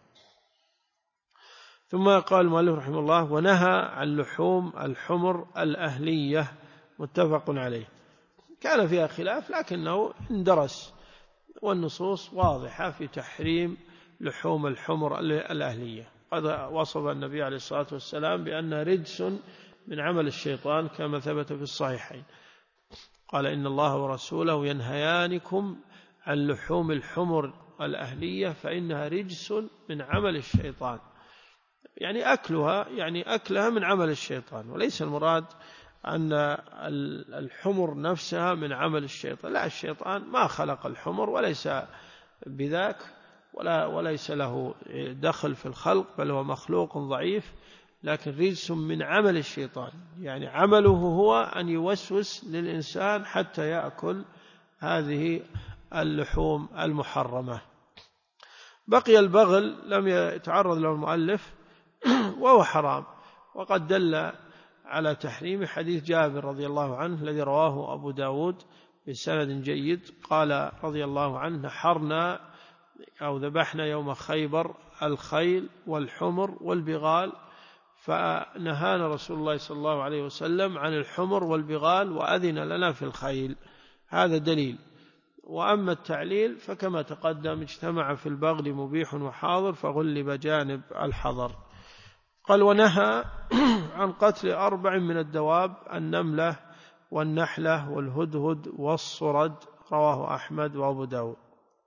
ثم قال المؤلف رحمه الله: ونهى عن لحوم الحمر الأهلية، متفق عليه. كان فيها خلاف لكنه اندرس، والنصوص واضحة في تحريم لحوم الحمر الأهلية. قد وصف النبي عليه الصلاة والسلام بأنها رجس من عمل الشيطان كما ثبت في الصحيحين، قال إن الله ورسوله ينهيانكم عن لحوم الحمر الأهلية فإنها رجس من عمل الشيطان، يعني أكلها من عمل الشيطان، وليس المراد أن الحمر نفسها من عمل الشيطان، لا، الشيطان ما خلق الحمر وليس بذاك، وليس له دخل في الخلق، بل هو مخلوق ضعيف، لكن رجس من عمل الشيطان، يعني عمله هو أن يوسوس للإنسان حتى يأكل هذه اللحوم المحرمة. بقي البغل لم يتعرض له المؤلف وهو حرام، وقد دل على تحريم حديث جابر رضي الله عنه الذي رواه أبو داود بسند جيد، قال رضي الله عنه: نحرنا أو ذبحنا يوم خيبر الخيل والحمر والبغال، فنهانا رسول الله صلى الله عليه وسلم عن الحمر والبغال وأذن لنا في الخيل. هذا دليل. وأما التعليل فكما تقدم: اجتمع في البغل مبيح وحاضر فغلب جانب الحظر. قال: ونهى عن قتل 4 من الدواب: النملة والنحلة والهدهد والصرد، رواه أحمد وأبو داود.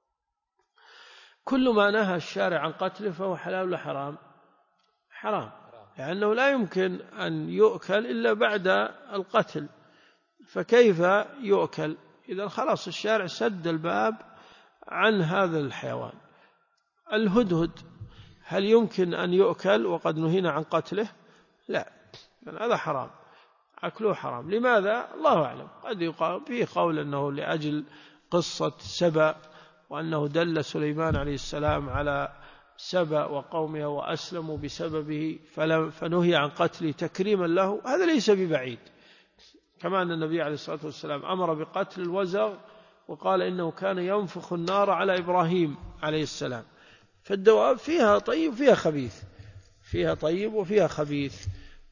كل ما نهى الشارع عن قتله فهو حلال ولا حرام؟ حرام، لأنه لا يمكن أن يؤكل إلا بعد القتل، فكيف يؤكل؟ إذا خلاص الشارع سد الباب عن هذا الحيوان. الهدهد هل يمكن أن يؤكل وقد نهينا عن قتله؟ لا، هذا حرام، أكله حرام. لماذا؟ الله أعلم. قد يقال فيه قول أنه لأجل قصة سبأ، وأنه دل سليمان عليه السلام على سبأ وقومها وأسلموا بسببه فنهي عن قتله تكريما له، هذا ليس ببعيد. كما أن النبي عليه الصلاة والسلام أمر بقتل الوزغ وقال إنه كان ينفخ النار على إبراهيم عليه السلام. فالدواب فيها طيب وفيها خبيث، فيها طيب وفيها خبيث،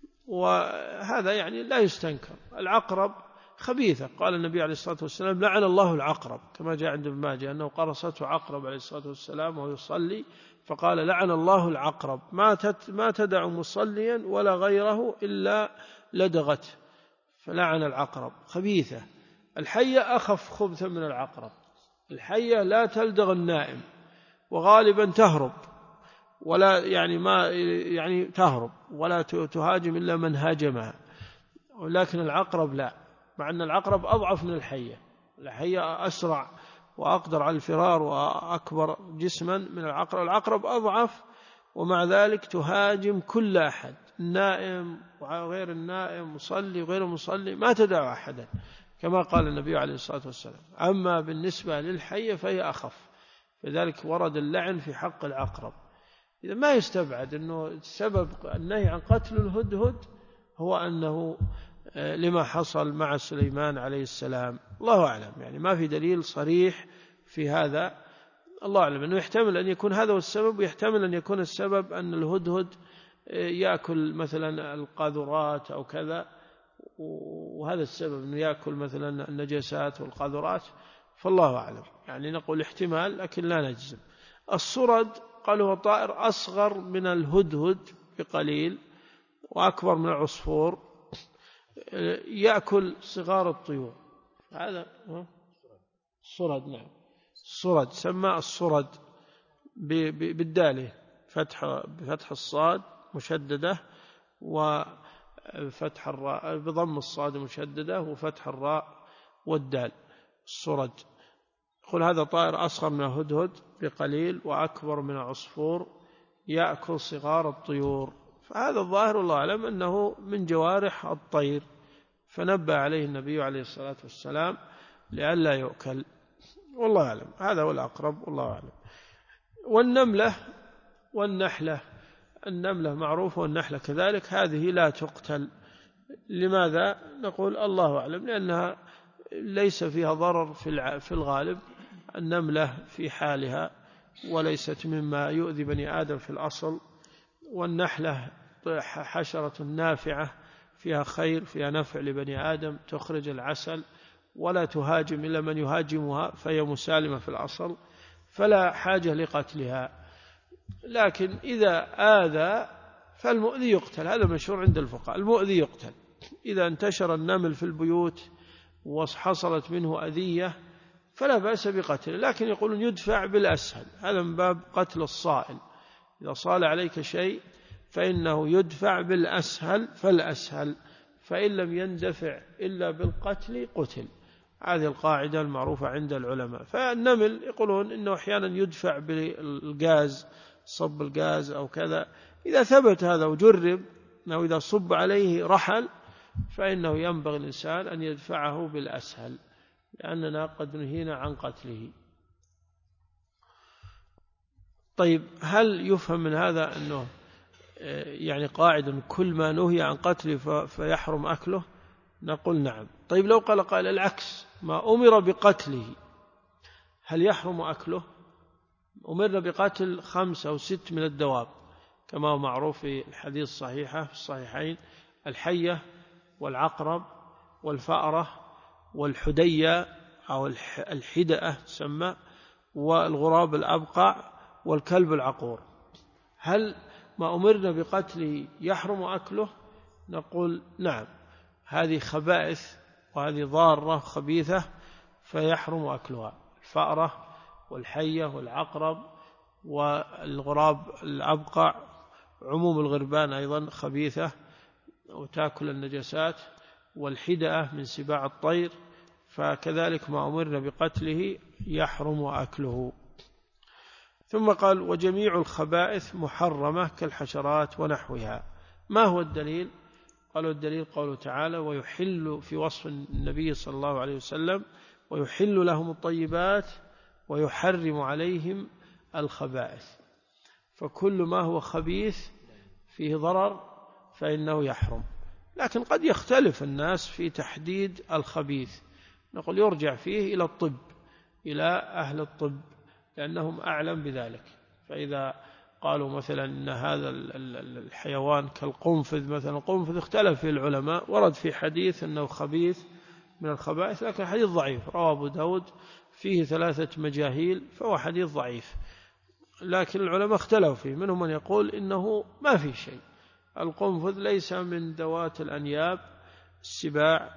وهذا يعني لا يستنكر. العقرب خبيثة، قال النبي عليه الصلاة والسلام لعن الله العقرب، كما جاء عند ابن ماجه أنه قرصته عقرب عليه الصلاة والسلام وهو يصلي، فقال لعن الله العقرب ما تدع مصليا ولا غيره إلا لدغته، فلعن العقرب خبيثة. الحية أخف خبثا من العقرب، الحية لا تلدغ النائم وغالبا تهرب، ولا يعني تهرب ولا تهاجم إلا من هاجمها، ولكن العقرب لا، مع أن العقرب أضعف من الحية. الحية أسرع وأقدر على الفرار وأكبر جسما من العقرب، العقرب أضعف ومع ذلك تهاجم كل أحد، النائم وغير النائم، مصلي وغير مصلي، ما تدع أحدا، كما قال النبي عليه الصلاة والسلام. أما بالنسبة للحية فهي أخف، لذلك ورد اللعن في حق العقرب. إذا ما يستبعد أنه سبب النهي عن قتل الهدهد هو أنه لما حصل مع سليمان عليه السلام، الله أعلم، يعني ما في دليل صريح في هذا، الله أعلم. أنه يحتمل أن يكون هذا هو السبب، ويحتمل أن يكون السبب أن الهدهد يأكل مثلا القاذورات أو كذا، وهذا السبب أنه يأكل مثلا النجاسات والقاذورات، فالله أعلم، يعني نقول احتمال لكن لا نجزم. الصرد قال هو طائر أصغر من الهدهد بقليل وأكبر من العصفور، يأكل صغار الطيور، هذا الصرد. نعم، الصرد سمى الصرد بالدالة، بفتح الصاد مشددة وفتح الراء، بضم الصاد مشددة وفتح الراء والدال، الصرد. يقول هذا طائر أصغر من الهدهد بقليل وأكبر من العصفور، يأكل صغار الطيور، فهذا الظاهر والله أعلم أنه من جوارح الطير، فنبه عليه النبي عليه الصلاة والسلام لئلا يؤكل، والله أعلم. هذا هو الأقرب والله أعلم. والنملة والنحلة، النملة معروفة والنحلة كذلك، هذه لا تقتل. لماذا؟ نقول الله أعلم، لأنها ليس فيها ضرر في الغالب، النملة في حالها وليست مما يؤذي بني آدم في الأصل، والنحلة حشرة نافعة فيها خير، فيها نفع لبني آدم، تخرج العسل ولا تهاجم إلا من يهاجمها، فهي مسالمة في الأصل، فلا حاجة لقتلها. لكن إذا آذى فالمؤذي يقتل، هذا مشهور عند الفقهاء، المؤذي يقتل. إذا انتشر النمل في البيوت وحصلت منه أذية فلا بأس بقتله، لكن يقولون يدفع بالأسهل، هذا من باب قتل الصائل، إذا صال عليك شيء فإنه يدفع بالأسهل فالأسهل، فإن لم يندفع إلا بالقتل قتل، هذه القاعدة المعروفة عند العلماء. فالنمل يقولون إنه أحيانا يدفع بالغاز، صب الغاز أو كذا، إذا ثبت هذا وجرب أنه إذا صب عليه رحل فإنه ينبغي الإنسان أن يدفعه بالأسهل، لأننا قد نهينا عن قتله. طيب، هل يفهم من هذا أنه يعني قاعدة كل ما نهي عن قتله فيحرم أكله؟ نقول نعم. طيب لو قال قائل العكس، ما أمر بقتله هل يحرم أكله؟ أمرنا بقتل 5 أو 6 من الدواب كما هو معروف في الحديث الصحيحة في الصحيحين، الحية والعقرب والفأرة والحدية أو الحدأة تسمى، والغراب الأبقع والكلب العقور، هل ما أمرنا بقتله يحرم أكله؟ نقول نعم، هذه خبائث وهذه ضارة خبيثة فيحرم أكلها، الفأرة والحية والعقرب والغراب الأبقع، عموم الغربان أيضا خبيثة وتأكل النجاسات، والحدأة من سباع الطير، فكذلك ما أمرنا بقتله يحرم أكله. ثم قال وجميع الخبائث محرمة كالحشرات ونحوها. ما هو الدليل؟ قالوا الدليل قوله تعالى ويحل في وصف النبي صلى الله عليه وسلم ويحل لهم الطيبات ويحرم عليهم الخبائث، فكل ما هو خبيث فيه ضرر فإنه يحرم. لكن قد يختلف الناس في تحديد الخبيث، نقول يرجع فيه إلى الطب، إلى أهل الطب، لأنهم أعلم بذلك. فإذا قالوا مثلا إن هذا الحيوان كالقنفذ مثلا، القنفذ اختلف في العلماء، ورد في حديث أنه خبيث من الخبائث، لكن حديث ضعيف رواه أبو داود فيه 3 مجاهيل، فهو حديث ضعيف، لكن العلماء اختلفوا فيه، منهم من يقول إنه ما في شيء، القنفذ ليس من ذوات الأنياب السباع،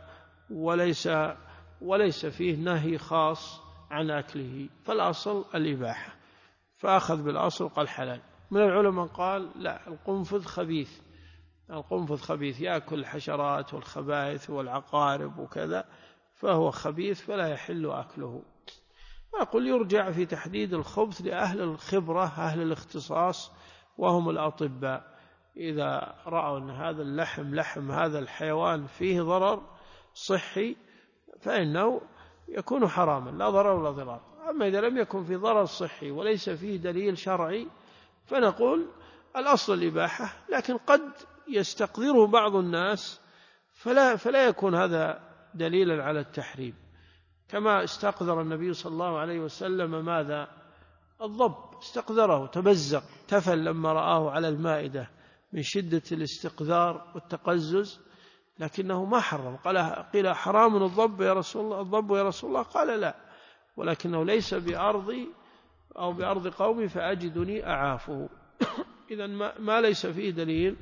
وليس فيه نهي خاص عن أكله، فالأصل الإباحة، فأخذ بالأصل قال حلال. من العلماء قال لا، القنفذ خبيث، القنفذ خبيث يأكل الحشرات والخبائث والعقارب وكذا، فهو خبيث فلا يحل أكله. أقول يرجع في تحديد الخبث لأهل الخبرة، أهل الاختصاص، وهم الأطباء، إذا رأوا أن هذا اللحم لحم هذا الحيوان فيه ضرر صحي فإنه يكون حراما، لا ضرر ولا ضرار. أما إذا لم يكن في ضرر صحي وليس فيه دليل شرعي فنقول الأصل الإباحة، لكن قد يستقدره بعض الناس فلا يكون هذا دليلا على التحريم، كما استقذر النبي صلى الله عليه وسلم ماذا؟ الضب، استقذره تبزق تفل لما رآه على المائدة من شدة الاستقذار والتقزز، لكنه ما حرم. قيل حرام الضب يا رسول الله، الضب يا رسول الله؟ قال لا، ولكنه ليس بأرضي أو بأرض قومي فأجدني أعافه. إذن ما ليس فيه دليل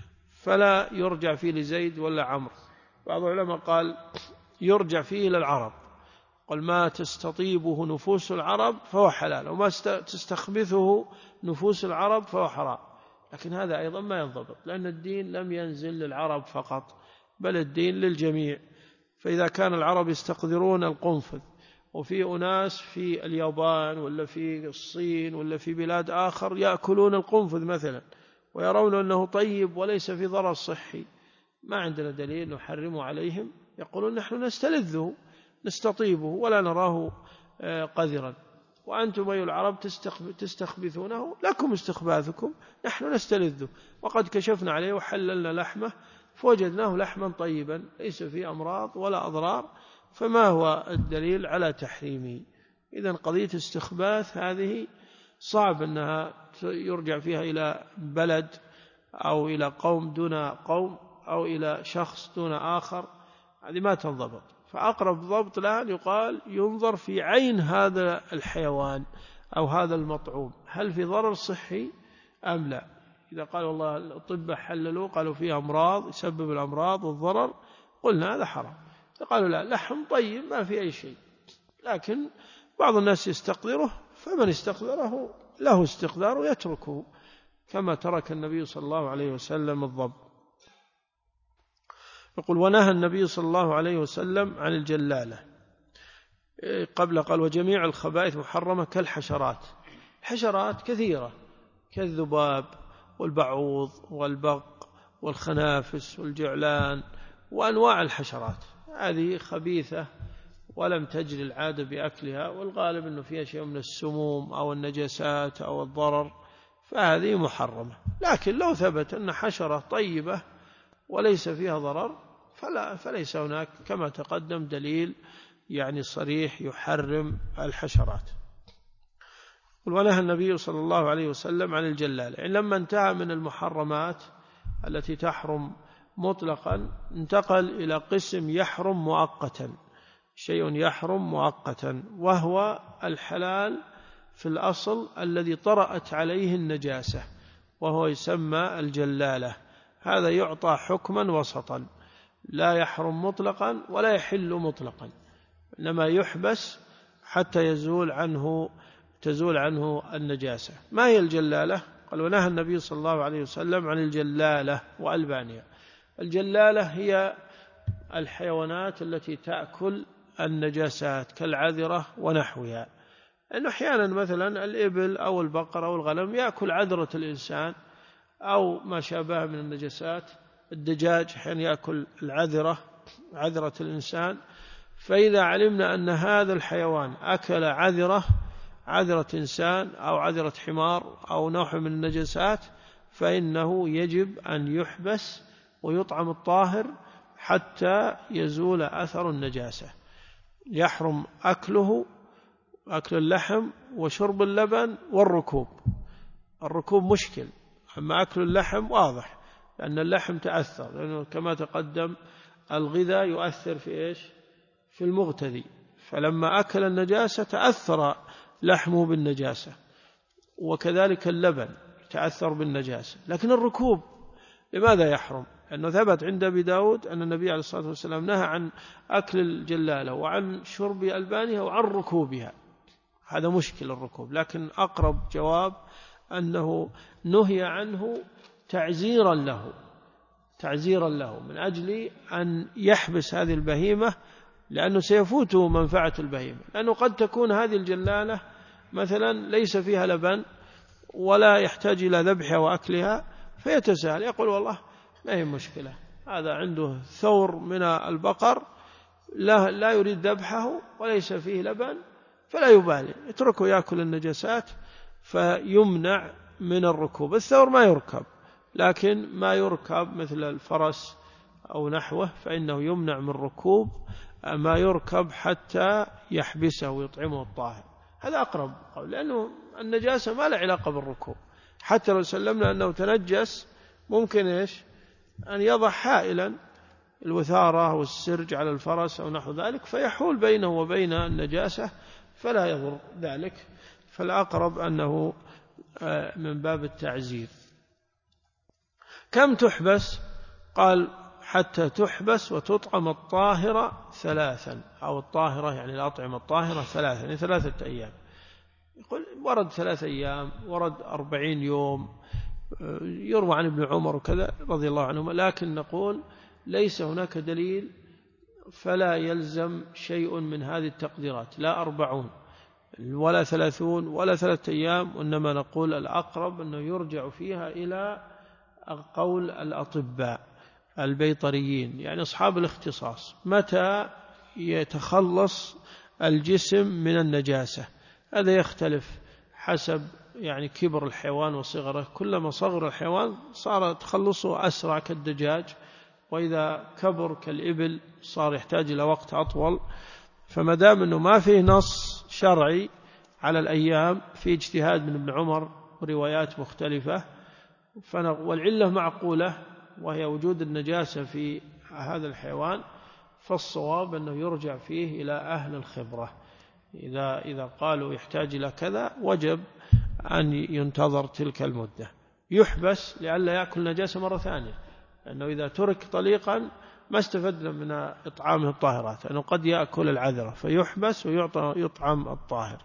فلا يرجع فيه لزيد ولا عمرو. بعض العلماء قال يرجع فيه إلى العرب، قل ما تستطيبه نفوس العرب فهو حلال، وما تستخبثه نفوس العرب فهو حرام. لكن هذا أيضا ما ينضبط، لأن الدين لم ينزل للعرب فقط، بل الدين للجميع. فإذا كان العرب يستقذرون القنفذ، وفي أناس في اليابان ولا في الصين ولا في بلاد آخر يأكلون القنفذ مثلا ويرون أنه طيب وليس في ضرر صحي، ما عندنا دليل نحرم عليهم، يقولون نحن نستلذه نستطيبه ولا نراه قذرا، وأنتم أيها العرب تستخبثونه، لكم استخباثكم، نحن نستلذه، وقد كشفنا عليه وحللنا لحمه فوجدناه لحما طيبا ليس فيه أمراض ولا أضرار، فما هو الدليل على تحريمه؟ إذن قضية استخباث هذه صعب أنها يرجع فيها إلى بلد أو إلى قوم دون قوم أو إلى شخص دون آخر، هذه ما تنضبط. فأقرب ضبط الآن يقال ينظر في عين هذا الحيوان أو هذا المطعوم، هل في ضرر صحي أم لا؟ إذا قال والله الأطباء حللوا قالوا فيه أمراض يسبب الأمراض والضرر، قلنا هذا حرام. قالوا لا، لحم طيب ما في أي شيء، لكن بعض الناس يستقذره، فمن استقذره له استقذار ويتركه، كما ترك النبي صلى الله عليه وسلم الضب. يقول ونهى النبي صلى الله عليه وسلم عن الجلالة. قبل قال وجميع الخبائث محرمة كالحشرات، الحشرات كثيرة كالذباب والبعوض والبق والخنافس والجعلان وأنواع الحشرات، هذه خبيثة ولم تجري العادة بأكلها، والغالب أنه فيها شيء من السموم أو النجاسات أو الضرر، فهذه محرمة. لكن لو ثبت أن حشرة طيبة وليس فيها ضرر فليس هناك كما تقدم دليل يعني صريح يحرم الحشرات. ونهى النبي صلى الله عليه وسلم عن الجلالة، يعني لما انتهى من المحرمات التي تحرم مطلقا انتقل إلى قسم يحرم مؤقتا، شيء يحرم مؤقتا، وهو الحلال في الأصل الذي طرأت عليه النجاسة، وهو يسمى الجلالة. هذا يعطى حكما وسطا، لا يحرم مطلقا ولا يحل مطلقا، إنما يحبس حتى تزول عنه النجاسة. ما هي الجلالة؟ قال ونهى النبي صلى الله عليه وسلم عن الجلالة وألبانها. الجلالة هي الحيوانات التي تأكل النجاسات كالعذرة ونحوها، لأنه أحيانا مثلا الإبل أو البقر أو الغنم يأكل عذرة الإنسان أو ما شابه من النجاسات. الدجاج حين يأكل عذرة الإنسان، فإذا علمنا أن هذا الحيوان أكل عذرة إنسان أو عذرة حمار أو نوع من النجاسات، فإنه يجب أن يحبس ويطعم الطاهر حتى يزول أثر النجاسة. يحرم أكل اللحم وشرب اللبن والركوب. الركوب مشكل، أما أكل اللحم واضح، لأن اللحم تأثر، لأنه كما تقدم الغذاء يؤثر في المغتذي، فلما أكل النجاسة تأثر لحمه بالنجاسة، وكذلك اللبن تأثر بالنجاسة. لكن الركوب لماذا يحرم؟ لأنه ثبت عند أبي داود أن النبي عليه الصلاة والسلام نهى عن أكل الجلالة وعن شرب ألبانها وعن ركوبها. هذا مشكل الركوب، لكن أقرب جواب أنه نهي عنه تعزيرا له من أجل أن يحبس هذه البهيمة، لأنه سيفوته منفعة البهيمة. لأنه قد تكون هذه الجلالة مثلا ليس فيها لبن ولا يحتاج إلى ذبحها وأكلها، فيتساهل يقول والله ما هي مشكلة، هذا عنده ثور من البقر لا يريد ذبحه وليس فيه لبن، فلا يبالي، اتركه يأكل النجاسات فيمنع من الركوب. الثور ما يركب، لكن ما يركب مثل الفرس أو نحوه فإنه يمنع من ركوب ما يركب حتى يحبسه ويطعمه الطاهر. هذا أقرب قول، لأنه النجاسة ما له علاقة بالركوب. حتى لو سلمنا أنه تنجس ممكن أن يضع حائلا الوثارة والسرج على الفرس أو نحو ذلك فيحول بينه وبين النجاسة فلا يضر ذلك. فالأقرب أنه من باب التعزير. كم تحبس؟ قال حتى تحبس وتطعم الطاهرة 3، أو الطاهرة يعني الأطعمة الطاهرة 3، يعني 3 أيام. يقول ورد 3 أيام، ورد 40 يوم، يروى عن ابن عمر وكذا رضي الله عنهما، لكن نقول ليس هناك دليل، فلا يلزم شيء من هذه التقديرات، لا 40 ولا 30 ولا 3 أيام، وإنما نقول الأقرب أنه يرجع فيها إلى قول الأطباء البيطريين، يعني أصحاب الاختصاص، متى يتخلص الجسم من النجاسة. هذا يختلف حسب يعني كبر الحيوان وصغره، كلما صغر الحيوان صار تخلصه أسرع كالدجاج، وإذا كبر كالإبل صار يحتاج إلى وقت أطول. فما دام أنه ما فيه نص شرعي على الأيام، في اجتهاد من ابن عمر وروايات مختلفة، والعلة معقولة وهي وجود النجاسة في هذا الحيوان، فالصواب أنه يرجع فيه إلى أهل الخبرة. إذا قالوا يحتاج إلى كذا وجب أن ينتظر تلك المدة. يحبس لئلا يأكل نجاسة مرة ثانية، لأنه إذا ترك طليقا ما استفدنا من إطعامه الطاهرات، لأنه قد يأكل العذرة، فيحبس ويطعم الطاهر.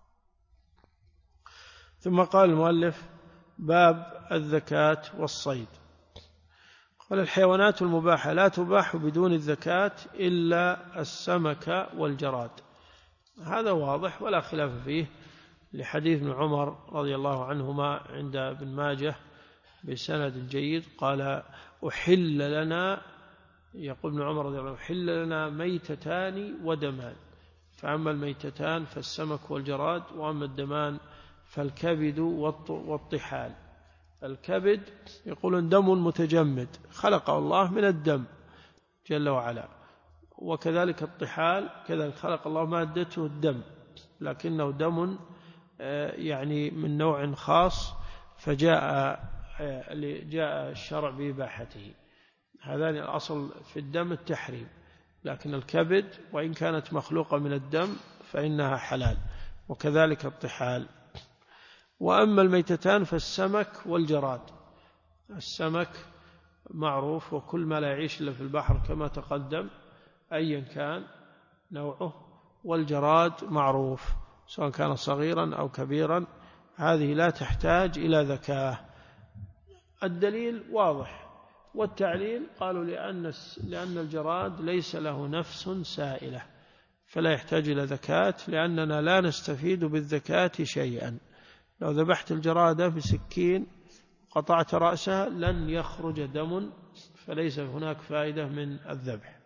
ثم قال المؤلف باب الزكاة والصيد. قال الحيوانات المباحة لا تباح بدون الزكاة إلا السمك والجراد. هذا واضح ولا خلاف فيه، لحديث ابن عمر رضي الله عنهما عند ابن ماجه بسند جيد، قال أحل لنا، يقول ابن عمر رضي الله عنه، أحل لنا ميتتان ودمان، فأما الميتتان فالسمك والجراد، وأما الدمان فالكبد والطحال. الكبد يقولون دم متجمد خلقه الله من الدم جل وعلا، وكذلك الطحال كذلك خلق الله مادته الدم، لكنه دم يعني من نوع خاص، فجاء الشرع بإباحته. هذان الأصل في الدم التحريم، لكن الكبد وإن كانت مخلوقة من الدم فإنها حلال، وكذلك الطحال. وأما الميتتان فالسمك والجراد. السمك معروف، وكل ما لا يعيش إلا في البحر كما تقدم أيا كان نوعه. والجراد معروف سواء كان صغيرا أو كبيرا، هذه لا تحتاج إلى ذكاة. الدليل واضح، والتعليل قالوا لأن الجراد ليس له نفس سائلة فلا يحتاج إلى ذكاة، لأننا لا نستفيد بالذكاة شيئا. لو ذبحت الجرادة بسكين قطعت رأسها لن يخرج دم، فليس هناك فائدة من الذبح.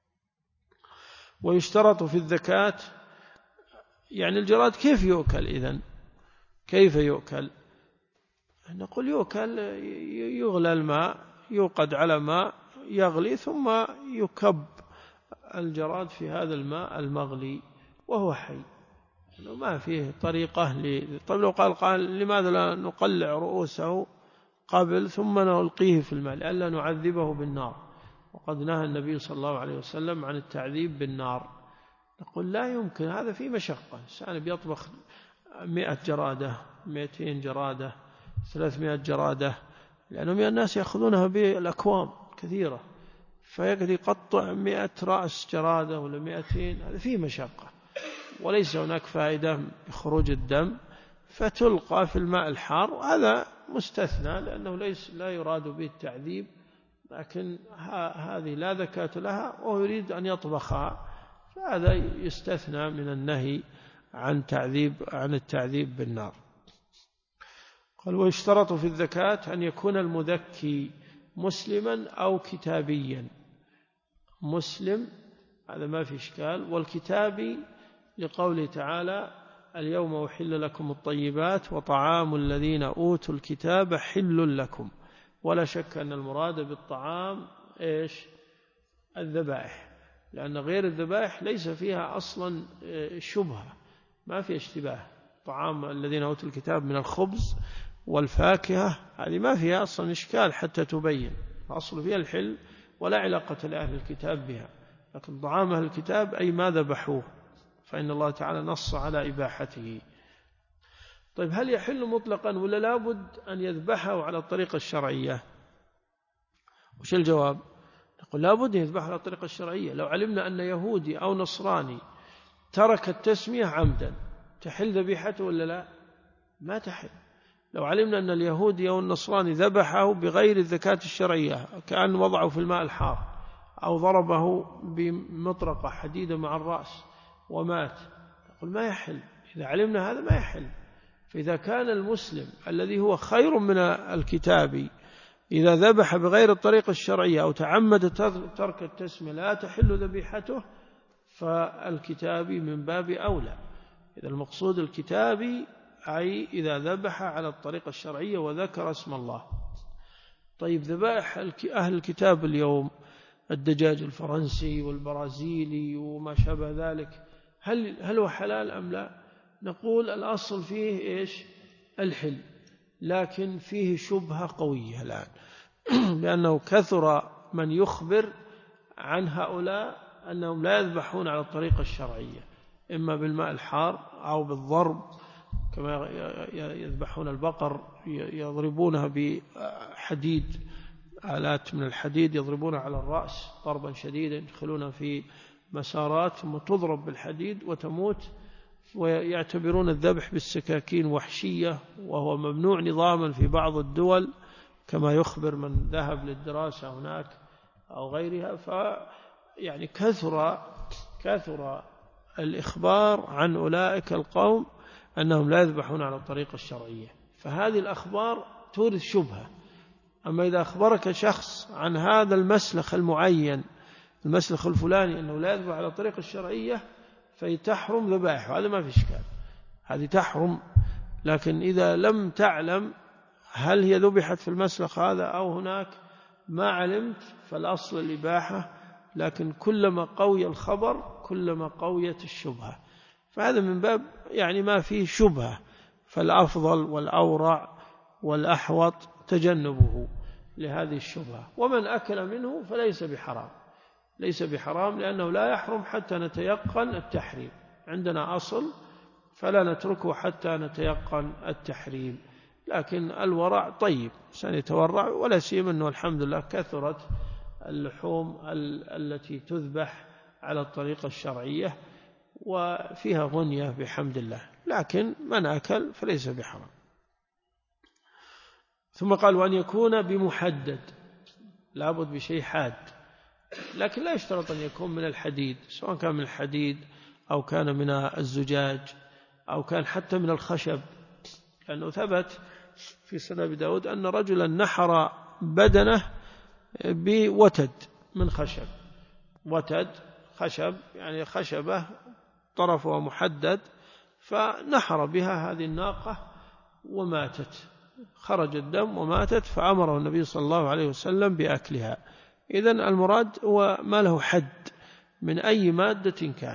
ويشترط في الذكاة، يعني الجراد كيف يؤكل إذن؟ كيف يؤكل؟ نقول يؤكل، يغلى الماء، يوقد على ماء يغلي ثم يكب الجراد في هذا الماء المغلي وهو حي، ما فيه طريقة طيب لو قال لماذا لا نقلع رؤوسه قبل ثم نلقيه في الماء لئلا نعذبه بالنار، وقد نهى النبي صلى الله عليه وسلم عن التعذيب بالنار. نقول لا يمكن، هذا فيه مشقة. إنسان بيطبخ 100 جرادة، 200 جرادة، 300 جرادة، لأنهم الناس يأخذونها بالأكوام كثيرة، فيقعد يقطع 100 رأس جرادة ولا 200، هذا فيه مشقة وليس هناك فائدة بخروج الدم، فتلقى في الماء الحار. هذا مستثنى لأنه لا يراد به التعذيب، لكن هذه لا ذكاة لها وهو يريد أن يطبخها، فهذا يستثنى من النهي عن التعذيب بالنار. قال ويشترط في الذكاة أن يكون المذكي مسلما أو كتابيا. مسلم هذا ما في إشكال، والكتابي لقوله تعالى اليوم أحل لكم الطيبات وطعام الذين أوتوا الكتاب حل لكم. ولا شك أن المراد بالطعام إيش؟ الذبائح، لأن غير الذبائح ليس فيها أصلا شبهة، ما في اشتباه. طعام الذين أوتوا الكتاب من الخبز والفاكهة هذه ما فيها أصلا إشكال حتى تبين، أصل فيها الحل ولا علاقة لأهل الكتاب بها. لكن طعام أهل الكتاب أي ما ذبحوه، فإن الله تعالى نص على إباحته. طيب هل يحل مطلقا ولا لابد أن يذبحه على الطريقة الشرعية؟ وش الجواب؟ نقول لابد أن يذبحه على الطريقة الشرعية. لو علمنا أن يهودي أو نصراني ترك التسمية عمدا تحل ذبيحته ولا لا؟ ما تحل. لو علمنا أن اليهودي أو النصراني ذبحه بغير الذكاة الشرعية، كأن وضعه في الماء الحار أو ضربه بمطرقة حديدة مع الرأس ومات، نقول ما يحل. إذا علمنا هذا ما يحل. فإذا كان المسلم الذي هو خير من الكتابي إذا ذبح بغير الطريقة الشرعية أو تعمد ترك التسمية لا تحل ذبيحته، فالكتابي من باب أولى. إذا المقصود الكتابي أي إذا ذبح على الطريقة الشرعية وذكر اسم الله. طيب ذبائح أهل الكتاب اليوم، الدجاج الفرنسي والبرازيلي وما شابه ذلك، هل هو حلال أم لا؟ نقول الأصل فيه إيش؟ الحل، لكن فيه شبهة قوية الآن لأنه كثر من يخبر عن هؤلاء أنهم لا يذبحون على الطريقة الشرعية، إما بالماء الحار أو بالضرب، كما يذبحون البقر يضربونها بحديد، آلات من الحديد يضربونها على الرأس ضربا شديدا، يدخلونها في مسارات ثم تضرب بالحديد وتموت، ويعتبرون الذبح بالسكاكين وحشية، وهو ممنوع نظاما في بعض الدول كما يخبر من ذهب للدراسة هناك أو غيرها. يعني كثر الإخبار عن أولئك القوم أنهم لا يذبحون على الطريقة الشرعية، فهذه الأخبار تورث شبهة. أما إذا أخبرك شخص عن هذا المسلخ المعين، المسلخ الفلاني، أنه لا يذبح على الطريقة الشرعية، فيتحرم ذبائحه، هذا ما في إشكال، هذه تحرم. لكن إذا لم تعلم هل هي ذبحت في المسلخ هذا أو هناك، ما علمت، فالأصل الإباحة، لكن كلما قوي الخبر كلما قويت الشبهة، فهذا من باب يعني ما فيه شبهة، فالأفضل والأورع والأحوط تجنبه لهذه الشبهة. ومن أكل منه فليس بحرام، ليس بحرام، لأنه لا يحرم حتى نتيقن التحريم. عندنا أصل فلا نتركه حتى نتيقن التحريم. لكن الورع طيب، إنسان يتورع، ولا سيما أنه الحمد لله كثرت اللحوم التي تذبح على الطريقة الشرعية وفيها غنية بحمد الله، لكن من أكل فليس بحرام. ثم قال وأن يكون بمحدد، لابد بشيء حاد، لكن لا يشترط أن يكون من الحديد، سواء كان من الحديد أو كان من الزجاج أو كان حتى من الخشب، لأنه ثبت في سنن أبي داود أن رجلا نحر بدنه بوتد من خشب، وتد خشب يعني خشبة طرفها محدد، فنحر بها هذه الناقة وماتت، خرج الدم وماتت، فأمره النبي صلى الله عليه وسلم بأكلها. إذن المراد هو ما له حد من أي مادة كان،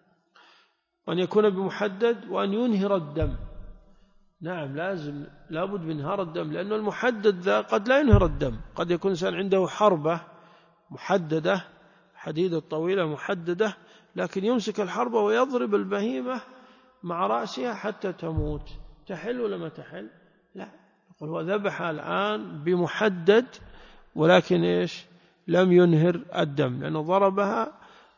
وأن يكون بمحدد، وأن ينهر الدم. نعم لازم لابد من انهار الدم، لأنه المحدد ذا قد لا ينهر الدم، قد يكون إنسان عنده حربة محددة، حديدة طويلة محددة، لكن يمسك الحربة ويضرب البهيمة مع رأسها حتى تموت، تحل ولا ما تحل؟ لا، يقول هو ذبح الآن بمحدد، ولكن إيش؟ لم ينهر الدم، لأنه ضربها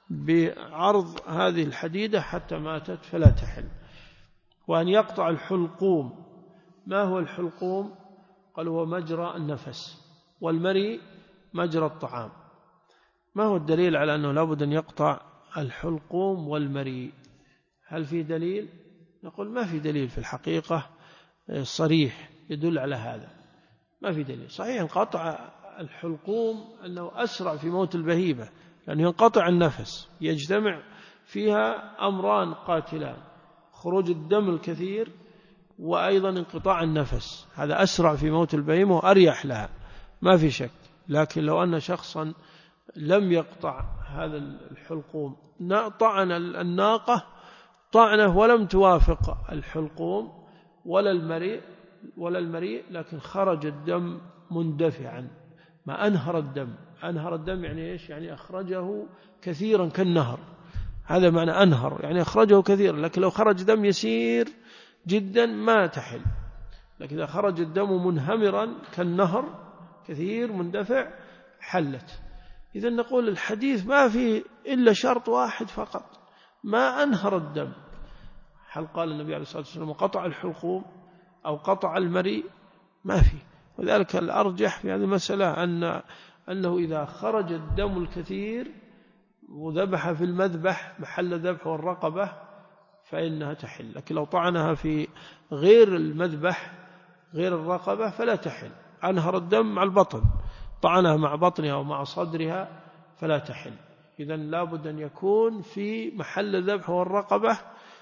بعرض هذه الحديدة حتى ماتت فلا تحل. وأن يقطع الحلقوم. ما هو الحلقوم؟ قال هو مجرى النفس، والمري مجرى الطعام. ما هو الدليل على أنه لابد أن يقطع الحلقوم والمري؟ هل في دليل؟ نقول ما في دليل في الحقيقة صريح يدل على هذا، ما في دليل صحيح. قطع الحلقوم أنه أسرع في موت البهيمة، لأنه ينقطع النفس، يجتمع فيها أمران قاتلان، خروج الدم الكثير وأيضا انقطاع النفس، هذا أسرع في موت البهيمة وأريح لها، ما في شك. لكن لو أن شخصا لم يقطع هذا الحلقوم، طعن الناقة طعنه ولم توافق الحلقوم ولا المريء، لكن خرج الدم مندفعا، ما أنهر الدم. أنهر الدم يعني إيش؟ يعني أخرجه كثيرا كالنهر، هذا معنى أنهر، يعني أخرجه كثيرا. لكن لو خرج دم يسير جدا ما تحل، لكن إذا خرج الدم منهمرا كالنهر كثير مندفع حلت. إذن نقول الحديث ما فيه إلا شرط واحد فقط، ما أنهر الدم. هل قال النبي عليه الصلاة والسلام قطع الحلقوم أو قطع المري؟ ما فيه. وذلك الأرجح في هذه المسألة أنه إذا خرج الدم الكثير وذبح في المذبح محل ذبح والرقبة فإنها تحل، لكن لو طعنها في غير المذبح غير الرقبة فلا تحل. أنهر الدم مع البطن، طعنها مع بطنها ومع صدرها فلا تحل. إذن لابد أن يكون في محل الذبح والرقبة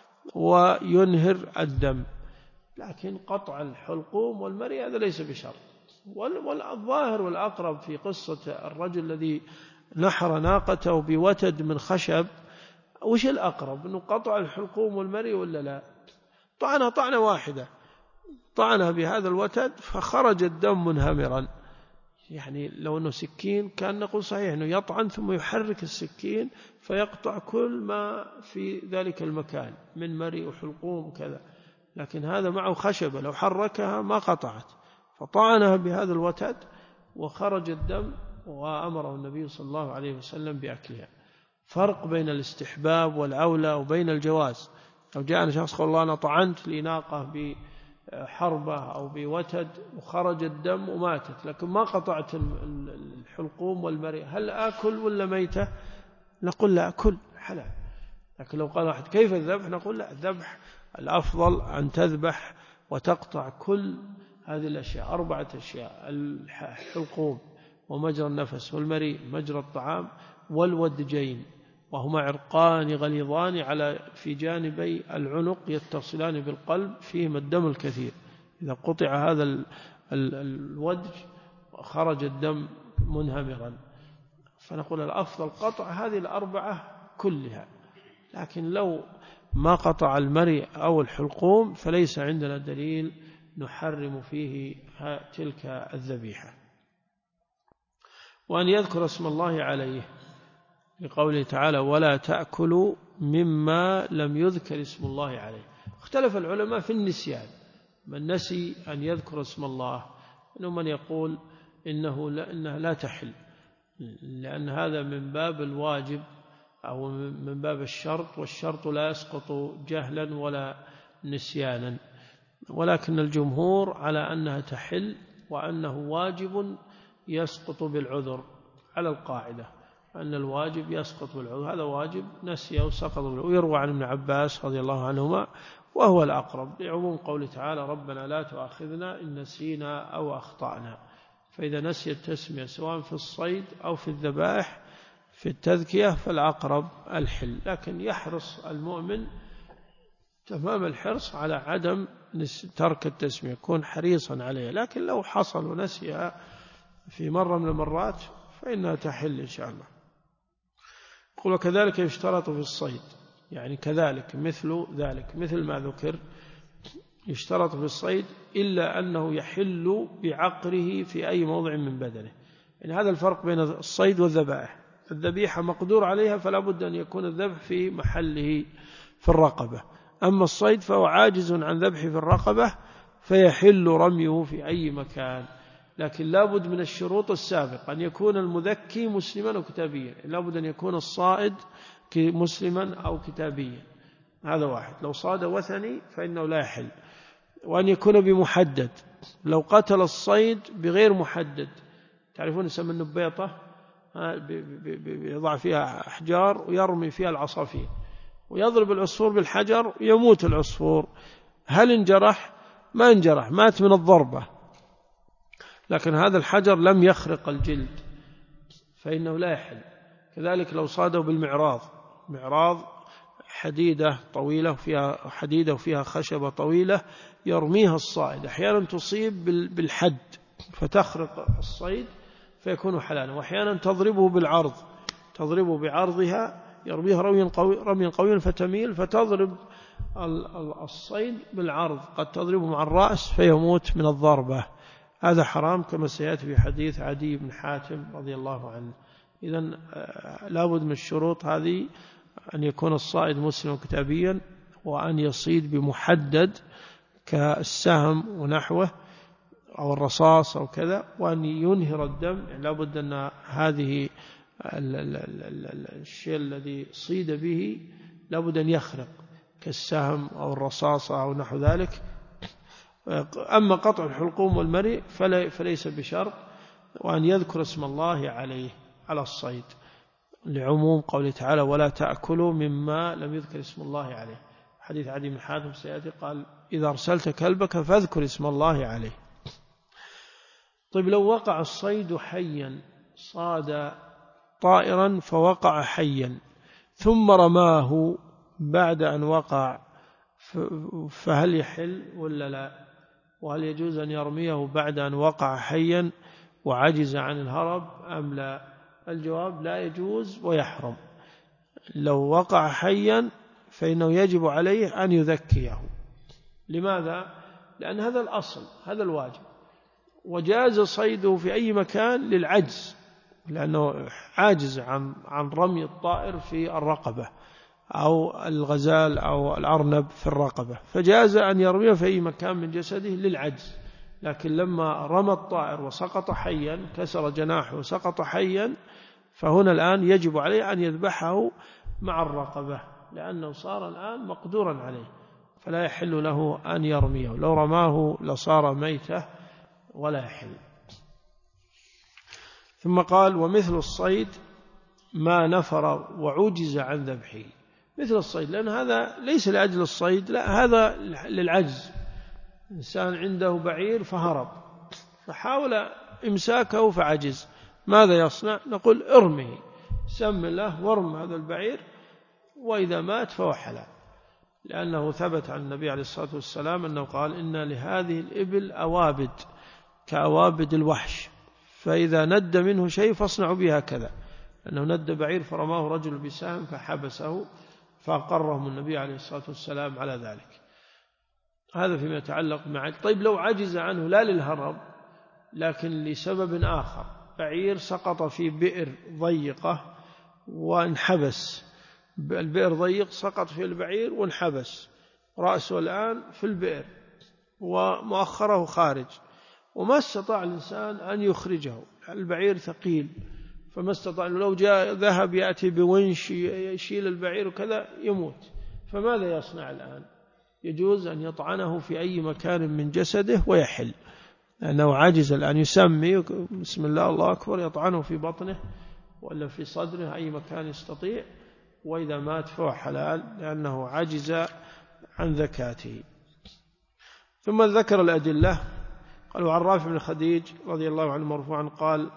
وينهر الدم. لكن قطع الحلقوم والمري هذا ليس بشرط. والظاهر والأقرب في قصة الرجل الذي نحر ناقته بوتد من خشب، وش الأقرب؟ أنه قطع الحلقوم والمري ولا لا؟ طعنها طعنة واحدة، طعنها بهذا الوتد فخرج الدم منهمرا. يعني لو أنه سكين كان نقول صحيح أنه يطعن ثم يحرك السكين فيقطع كل ما في ذلك المكان من مري وحلقوم كذا، لكن هذا معه خشبة لو حركها ما قطعت، فطعنها بهذا الوتد وخرج الدم، وأمره النبي صلى الله عليه وسلم بأكلها. فرق بين الاستحباب والأولى وبين الجواز. لو جاءنا شخص قال الله أنا طعنت لي ناقة بحربة أو بوتد وخرج الدم وماتت، لكن ما قطعت الحلقوم والمري، هل آكل ولا ميتة؟ نقول لا، أكل حلال. لكن لو قال واحد كيف الذبح؟ نقول لا، الذبح الأفضل أن تذبح وتقطع كل هذه الأشياء، 4 أشياء: الحلقوم ومجرى النفس والمريء مجرى الطعام والودجين، وهما عرقان غليظان في جانبي العنق يتصلان بالقلب فيهما الدم الكثير، إذا قطع هذا الودج خرج الدم منهمرا. فنقول الأفضل قطع هذه 4 كلها. لكن لو ما قطع المريء أو الحلقوم فليس عندنا دليل نحرم فيه تلك الذبيحة. وأن يذكر اسم الله عليه، لقوله تعالى ولا تأكلوا مما لم يذكر اسم الله عليه. اختلف العلماء في النسيان، من نسي أن يذكر اسم الله، إنه من يقول إنها لا تحل، لأن هذا من باب الواجب أو من باب الشرط، والشرط لا يسقط جهلا ولا نسيانا، ولكن الجمهور على أنها تحل وأنه واجب يسقط بالعذر، على القاعدة أن الواجب يسقط بالعذر، هذا واجب نسي أو سقط بالعذر. ويروى عن ابن عباس رضي الله عنهما وهو الأقرب لعموم قوله تعالى ربنا لا تؤاخذنا إن نسينا أو أخطأنا. فإذا نسي التسمية سواء في الصيد أو في الذبائح في التذكية فالأقرب الحل، لكن يحرص المؤمن تمام الحرص على عدم ترك التسمية، يكون حريصا عليها، لكن لو حصل ونسيها في مرة من المرات فإنها تحل إن شاء الله. يقول وكذلك يشترط في الصيد، يعني كذلك مثل ذلك مثل ما ذكر يشترط في الصيد إلا أنه يحل بعقره في أي موضع من بدنه. يعني هذا الفرق بين الصيد والذبائح، الذبيحة مقدور عليها فلا بد أن يكون الذبح في محله في الرقبة، أما الصيد فهو عاجز عن ذبحه في الرقبة فيحل رميه في أي مكان، لكن لا بد من الشروط السابقة أن يكون المذكي مسلما أو كتابيا، لا بد أن يكون الصائد مسلما أو كتابيا، هذا واحد. لو صاد وثني فإنه لا يحل، وأن يكون بمحدد. لو قتل الصيد بغير محدد، تعرفون يسمى النبيطة، يضع فيها أحجار ويرمي فيها العصافير ويضرب العصفور بالحجر ويموت العصفور، هل انجرح؟ ما انجرح، مات من الضربة، لكن هذا الحجر لم يخرق الجلد فإنه لا يحل. كذلك لو صادوا بالمعراض، معراض حديدة طويلة فيها حديدة وفيها خشبة طويلة يرميها الصائد، أحيانا تصيب بالحد فتخرق الصيد فيكون حلالا، وأحيانا تضربه بالعرض، تضربه بعرضها يرميها رميا قويا فتميل فتضرب الصيد بالعرض، قد تضربه مع الرأس فيموت من الضربة، هذا حرام كما سيأتي في حديث عدي بن حاتم رضي الله عنه. إذن لابد من الشروط هذه، أن يكون الصائد مسلم كتابيا، وأن يصيد بمحدد كالسهم ونحوه أو الرصاص أو كذا، وأن ينهر الدم، يعني لابد أن هذه الشيء الذي صيد به لابد أن يخرق كالسهم أو الرصاص أو نحو ذلك. أما قطع الحلقوم والمريء فليس بشرط، وأن يذكر اسم الله عليه على الصيد، لعموم قوله تعالى ولا تأكلوا مما لم يذكر اسم الله عليه. حديث عدي بن حاتم سيأتي قال إذا أرسلت كلبك فاذكر اسم الله عليه. طيب لو وقع الصيد حيا، صاد طائرا فوقع حيا ثم رماه بعد أن وقع، فهل يحل ولا لا؟ وهل يجوز أن يرميه بعد أن وقع حيا وعجز عن الهرب أم لا؟ الجواب لا يجوز ويحرم. لو وقع حيا فإنه يجب عليه أن يذكيه. لماذا؟ لأن هذا الأصل، هذا الواجب، وجاز صيده في أي مكان للعجز، لأنه عاجز عن رمي الطائر في الرقبة أو الغزال أو الأرنب في الرقبة، فجاز أن يرميه في أي مكان من جسده للعجز. لكن لما رمى الطائر وسقط حيا، كسر جناحه وسقط حيا، فهنا الآن يجب عليه أن يذبحه مع الرقبة، لأنه صار الآن مقدورا عليه، فلا يحل له أن يرميه، لو رماه لصار ميتة ولا يحل. ثم قال ومثل الصيد ما نفر وعجز عن ذبحه، مثل الصيد، لأن هذا ليس لأجل الصيد، لا، هذا للعجز. إنسان عنده بعير فهرب فحاول إمساكه فعجز، ماذا يصنع؟ نقول ارمه، سم الله وارم هذا البعير، وإذا مات فهو حلال، لأنه ثبت عن النبي عليه الصلاة والسلام أنه قال إن لهذه الإبل أوابد كأوابد الوحش، فإذا ند منه شيء فاصنعوا بها كذا، أنه ند بعير فرماه رجل بسهم فحبسه فأقرهم النبي عليه الصلاة والسلام على ذلك. هذا فيما يتعلق مع. طيب لو عجز عنه لا للهرب لكن لسبب آخر، بعير سقط في بئر ضيقة وانحبس، البئر ضيق سقط في البعير وانحبس رأسه الآن في البئر، ومؤخره خارج، وما استطاع الإنسان أن يخرجه، البعير ثقيل، فما استطاع، لو جاء ذهب يأتي بونش يشيل البعير وكذا يموت، فماذا يصنع الآن؟ يجوز أن يطعنه في أي مكان من جسده ويحل، لأنه عاجز الآن، يسمي بسم الله الله أكبر، يطعنه في بطنه ولا في صدره أي مكان يستطيع، وإذا مات فهو حلال لأنه عجز عن ذكاته. ثم ذكر الأدلة، قال وعن رافع بن خديج رضي الله عنه مرفوعا قال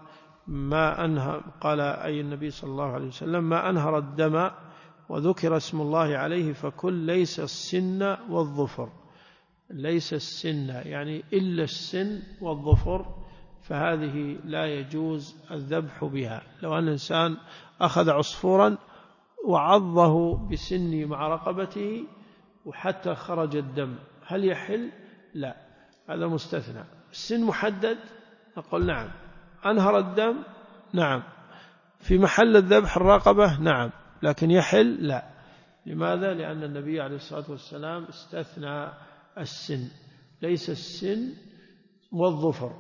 قال أي النبي صلى الله عليه وسلم ما أنهر الدم وذكر اسم الله عليه فكل ليس السن والظفر، ليس السن يعني إلا السن والظفر، فهذه لا يجوز الذبح بها. لو أن الإنسان أخذ عصفورا وعضه بسن مع رقبته وحتى خرج الدم، هل يحل؟ لا، هذا مستثنى. السن محدد، نقول نعم. أنهر الدم، نعم. في محل الذبح الرقبة، نعم. لكن يحل؟ لا. لماذا؟ لأن النبي عليه الصلاة والسلام استثنى السن، ليس السن والظفر.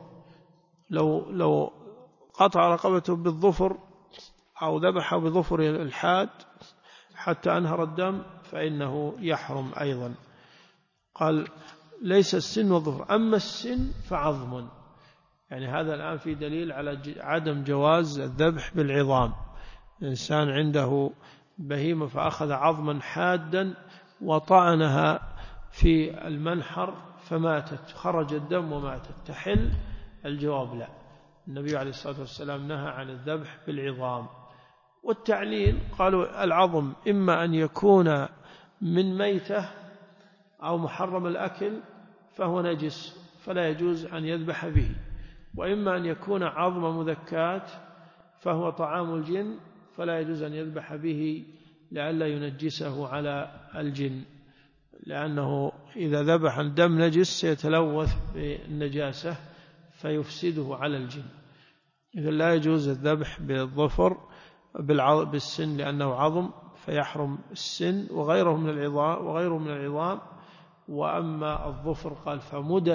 لو قطع رقبته بالظفر أو ذبح بظفر الحاد حتى أنهر الدم فإنه يحرم أيضا. قال ليس السن والظفر، أما السن فعظم، يعني هذا الآن في دليل على عدم جواز الذبح بالعظام. الإنسان عنده بهيمة فأخذ عظما حادا وطعنها في المنحر فماتت، خرج الدم وماتت، تحل؟ الجواب لا، النبي عليه الصلاة والسلام نهى عن الذبح بالعظام. والتعليل قالوا العظم إما أن يكون من ميتة أو محرم الأكل فهو نجس فلا يجوز أن يذبح به، وإما أن يكون عظم مذكات فهو طعام الجن فلا يجوز أن يذبح به لئلا ينجسه على الجن، لأنه إذا ذبح دم نجس سيتلوث بالنجاسة فيفسده على الجن. إذن لا يجوز الذبح بالظفر بالسن لأنه عظم فيحرم السن وغيره من العظام. وأما الظفر قال فمدى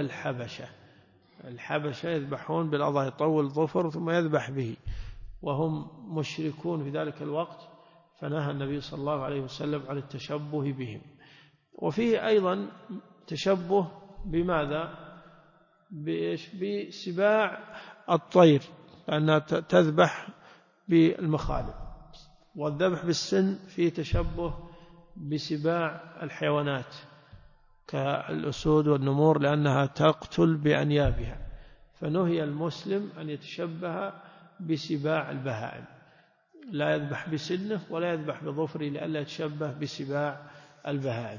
الحبشة يذبحون بالأضاحي، يطول الظفر ثم يذبح به، وهم مشركون في ذلك الوقت، فنهى النبي صلى الله عليه وسلم عن التشبه بهم. وفيه أيضا تشبه بماذا؟ بسباع الطير، لأنها تذبح بالمخالب، والذبح بالسن فيه تشبه بسباع الحيوانات كالأسود والنمور لأنها تقتل بأنيابها، فنهي المسلم أن يتشبه بسباع البهائم، لا يذبح بسنه ولا يذبح بظفره لئلا يتشبه بسباع البهائم.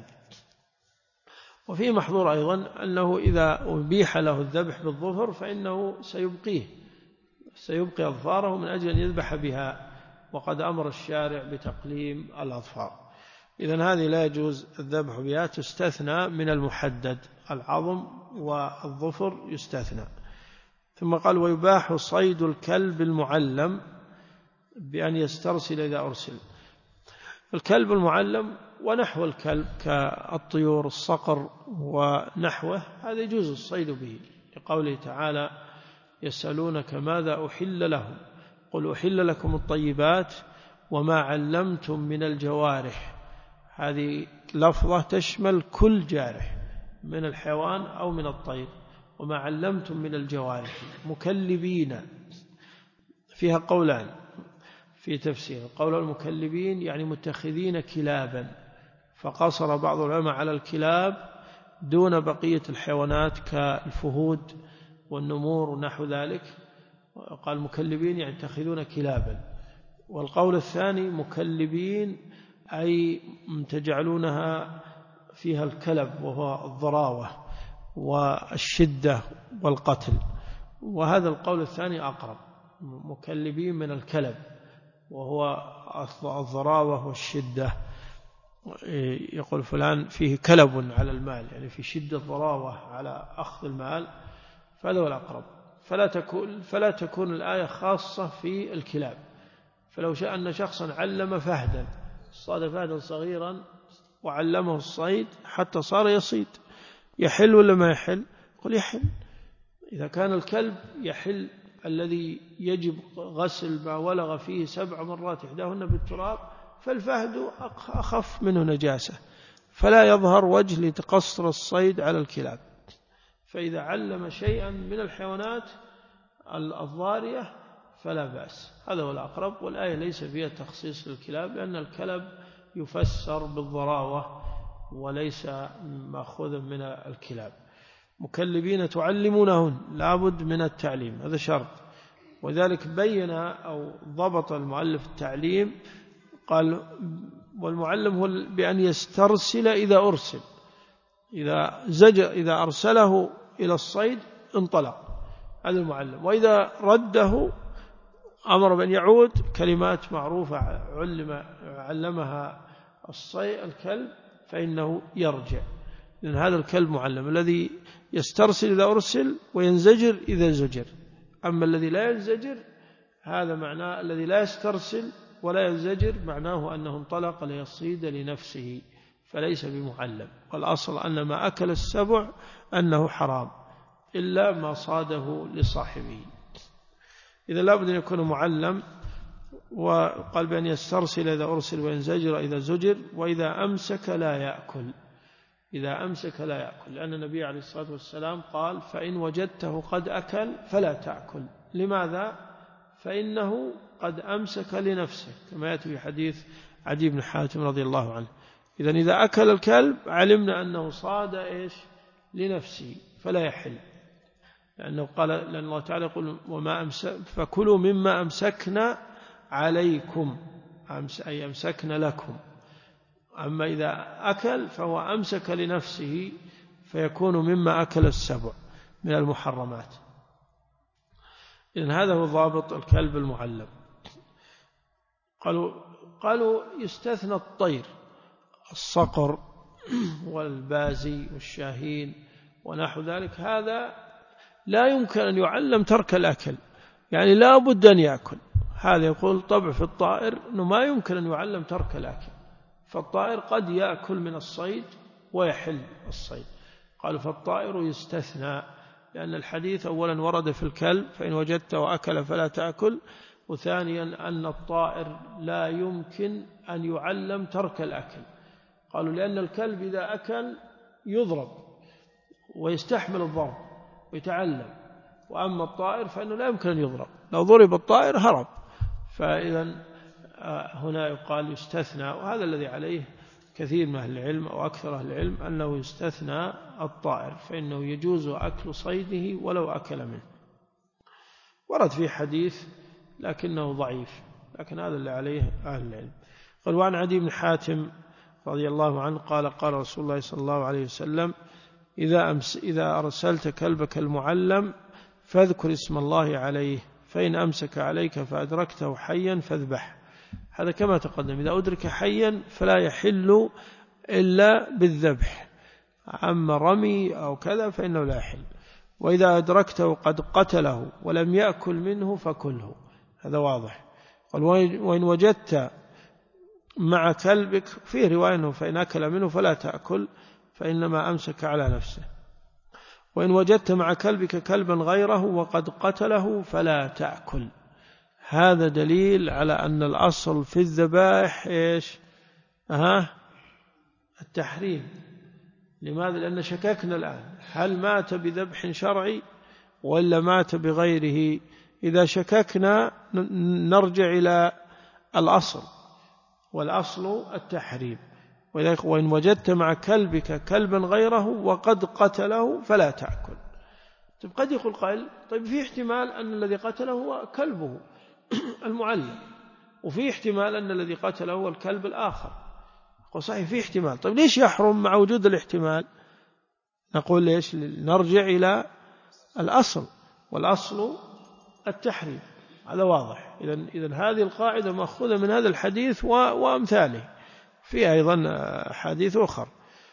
وفي محظور أيضا أنه إذا أبيح له الذبح بالظفر فإنه سيبقي أظفاره من أجل أن يذبح بها، وقد أمر الشارع بتقليم الأظفار. إذن هذه لا يجوز الذبح بها، تستثنى من المحدد، العظم والظفر يستثنى. ثم قال ويباح صيد الكلب المعلم بأن يسترسل إذا أرسل. الكلب المعلم ونحو الكلب كالطيور الصقر ونحوه هذا يجوز الصيد به، لقوله تعالى يسألونك ماذا أحل لهم قل أحل لكم الطيبات وما علمتم من الجوارح، هذه لفظة تشمل كل جارح من الحيوان أو من الطير، وما علمتم من الجوارح مكلبين، فيها قولان في تفسير، قول المكلبين يعني متخذين كلابا، فقصر بعض العلماء على الكلاب دون بقية الحيوانات كالفهود والنمور ونحو ذلك، قال مكلبين يعني يتخذون كلابا. والقول الثاني مكلبين أي تجعلونها فيها الكلب وهو الضراوة والشدة والقتل، وهذا القول الثاني أقرب، مكلبين من الكلب وهو الضراوة والشدة، يقول فلان فيه كلب على المال يعني في شدة ضراوة على أخذ المال، فهذا هو الأقرب. فلا تكون الآية خاصة في الكلاب، فلو شاء أن شخصا علم فهدا، صاد فهدا صغيرا وعلمه الصيد حتى صار يصيد، يحل ولا ما يحل؟ قل يحل. إذا كان الكلب يحل الذي يجب غسل ما ولغ فيه 7 مرات إحداهن بالتراب، فالفهد أخف منه نجاسة فلا يظهر وجه لتقصر الصيد على الكلاب. فإذا علم شيئا من الحيوانات الضارية فلا بأس، هذا هو الأقرب. والآية ليس فيها تخصيص للكلاب، لأن الكلب يفسر بالضراوة وليس مأخوذا من الكلاب. مكلبين تعلمونهن، لابد من التعليم، هذا شرط. وذلك بين أو ضبط المؤلف التعليم، قال والمعلم هو بأن يسترسل إذا أرسل، إذا أرسله إلى الصيد انطلق، هذا المعلم. وإذا رده أمر بأن يعود، كلمات معروفة علمها الكلب فإنه يرجع، لأن هذا الكلب معلم. الذي يسترسل إذا أرسل وينزجر إذا زجر. أما الذي لا ينزجر هذا معناه، الذي لا يسترسل ولا ينزجر معناه أنه انطلق ليصيد لنفسه فليس بمعلم. والأصل أن ما أكل السبع أنه حرام إلا ما صاده لصاحبه. إذا لابد أن يكون معلم. وقال بأن يسترسل إذا أرسل وينزجر إذا زجر. وإذا أمسك لا يأكل، إذا أمسك لا يأكل، لأن النبي عليه الصلاة والسلام قال فإن وجدته قد أكل فلا تأكل. لماذا؟ فإنه قد أمسك لنفسه، كما يأتي في حديث عدي بن حاتم رضي الله عنه. إذا أكل الكلب علمنا أنه صاد لنفسه فلا يحل، لأنه قال، لأن الله تعالى يقول فكلوا مما أمسكنا عليكم، أي أمسكنا لكم. أما إذا أكل فهو أمسك لنفسه فيكون مما أكل السبع من المحرمات. إذن هذا هو ضابط الكلب المعلم. قالوا يستثنى الطير، الصقر والبازي والشاهين ونحو ذلك، هذا لا يمكن أن يعلم ترك الأكل، يعني لا بد أن يأكل. هذا يقول طبع في الطائر أنه ما يمكن أن يعلم ترك الأكل، فالطائر قد يأكل من الصيد ويحل الصيد. قالوا فالطائر يستثنى، لأن الحديث أولا ورد في الكلب فإن وجدته أكل فلا تأكل، وثانيا أن الطائر لا يمكن أن يعلم ترك الأكل. قالوا لأن الكلب إذا أكل يضرب ويستحمل الضرب ويتعلم، وأما الطائر فإنه لا يمكن أن يضرب، لو ضرب الطائر هرب. فإذا هنا يقال يستثنى، وهذا الذي عليه كثير من أهل العلم أو أكثر أهل العلم، أنه يستثنى الطائر، فإنه يجوز أكل صيده ولو أكل منه. ورد فيه حديث لكنه ضعيف، لكن هذا اللي عليه أهل العلم. قال وعن عدي بن حاتم رضي الله عنه قال قال رسول الله صلى الله عليه وسلم إذا أرسلت كلبك المعلم فاذكر اسم الله عليه، فإن أمسك عليك فأدركته حيا فاذبح. هذا كما تقدم، إذا أدرك حيا فلا يحل إلا بالذبح، أما رمي أو كذا فإنه لا يحل. وإذا أدركته قد قتله ولم يأكل منه فكله، هذا واضح. قال وإن وجدت مع كلبك، فيه رواية أنه فإن أكل منه فلا تأكل فإنما أمسك على نفسه. وإن وجدت مع كلبك كلبا غيره وقد قتله فلا تأكل. هذا دليل على أن الأصل في الذبائح إيش؟ التحريم. لماذا؟ لأن شككنا الآن هل مات بذبح شرعي ولا مات بغيره. إذا شككنا نرجع إلى الأصل، والأصل التحريم. وإن وجدت مع كلبك كلبا غيره وقد قتله فلا تأكل. طيب قد يقول قائل طيب في احتمال أن الذي قتله هو كلبه المعلم، وفي احتمال أن الذي قتله هو الكلب الآخر. صحيح في احتمال. طيب ليش يحرم مع وجود الاحتمال؟ نقول ليش؟ نرجع إلى الأصل، والأصل التحريم، هذا واضح. إذن هذه القاعدة مأخوذة من هذا الحديث وأمثاله، في أيضا حديث أخر.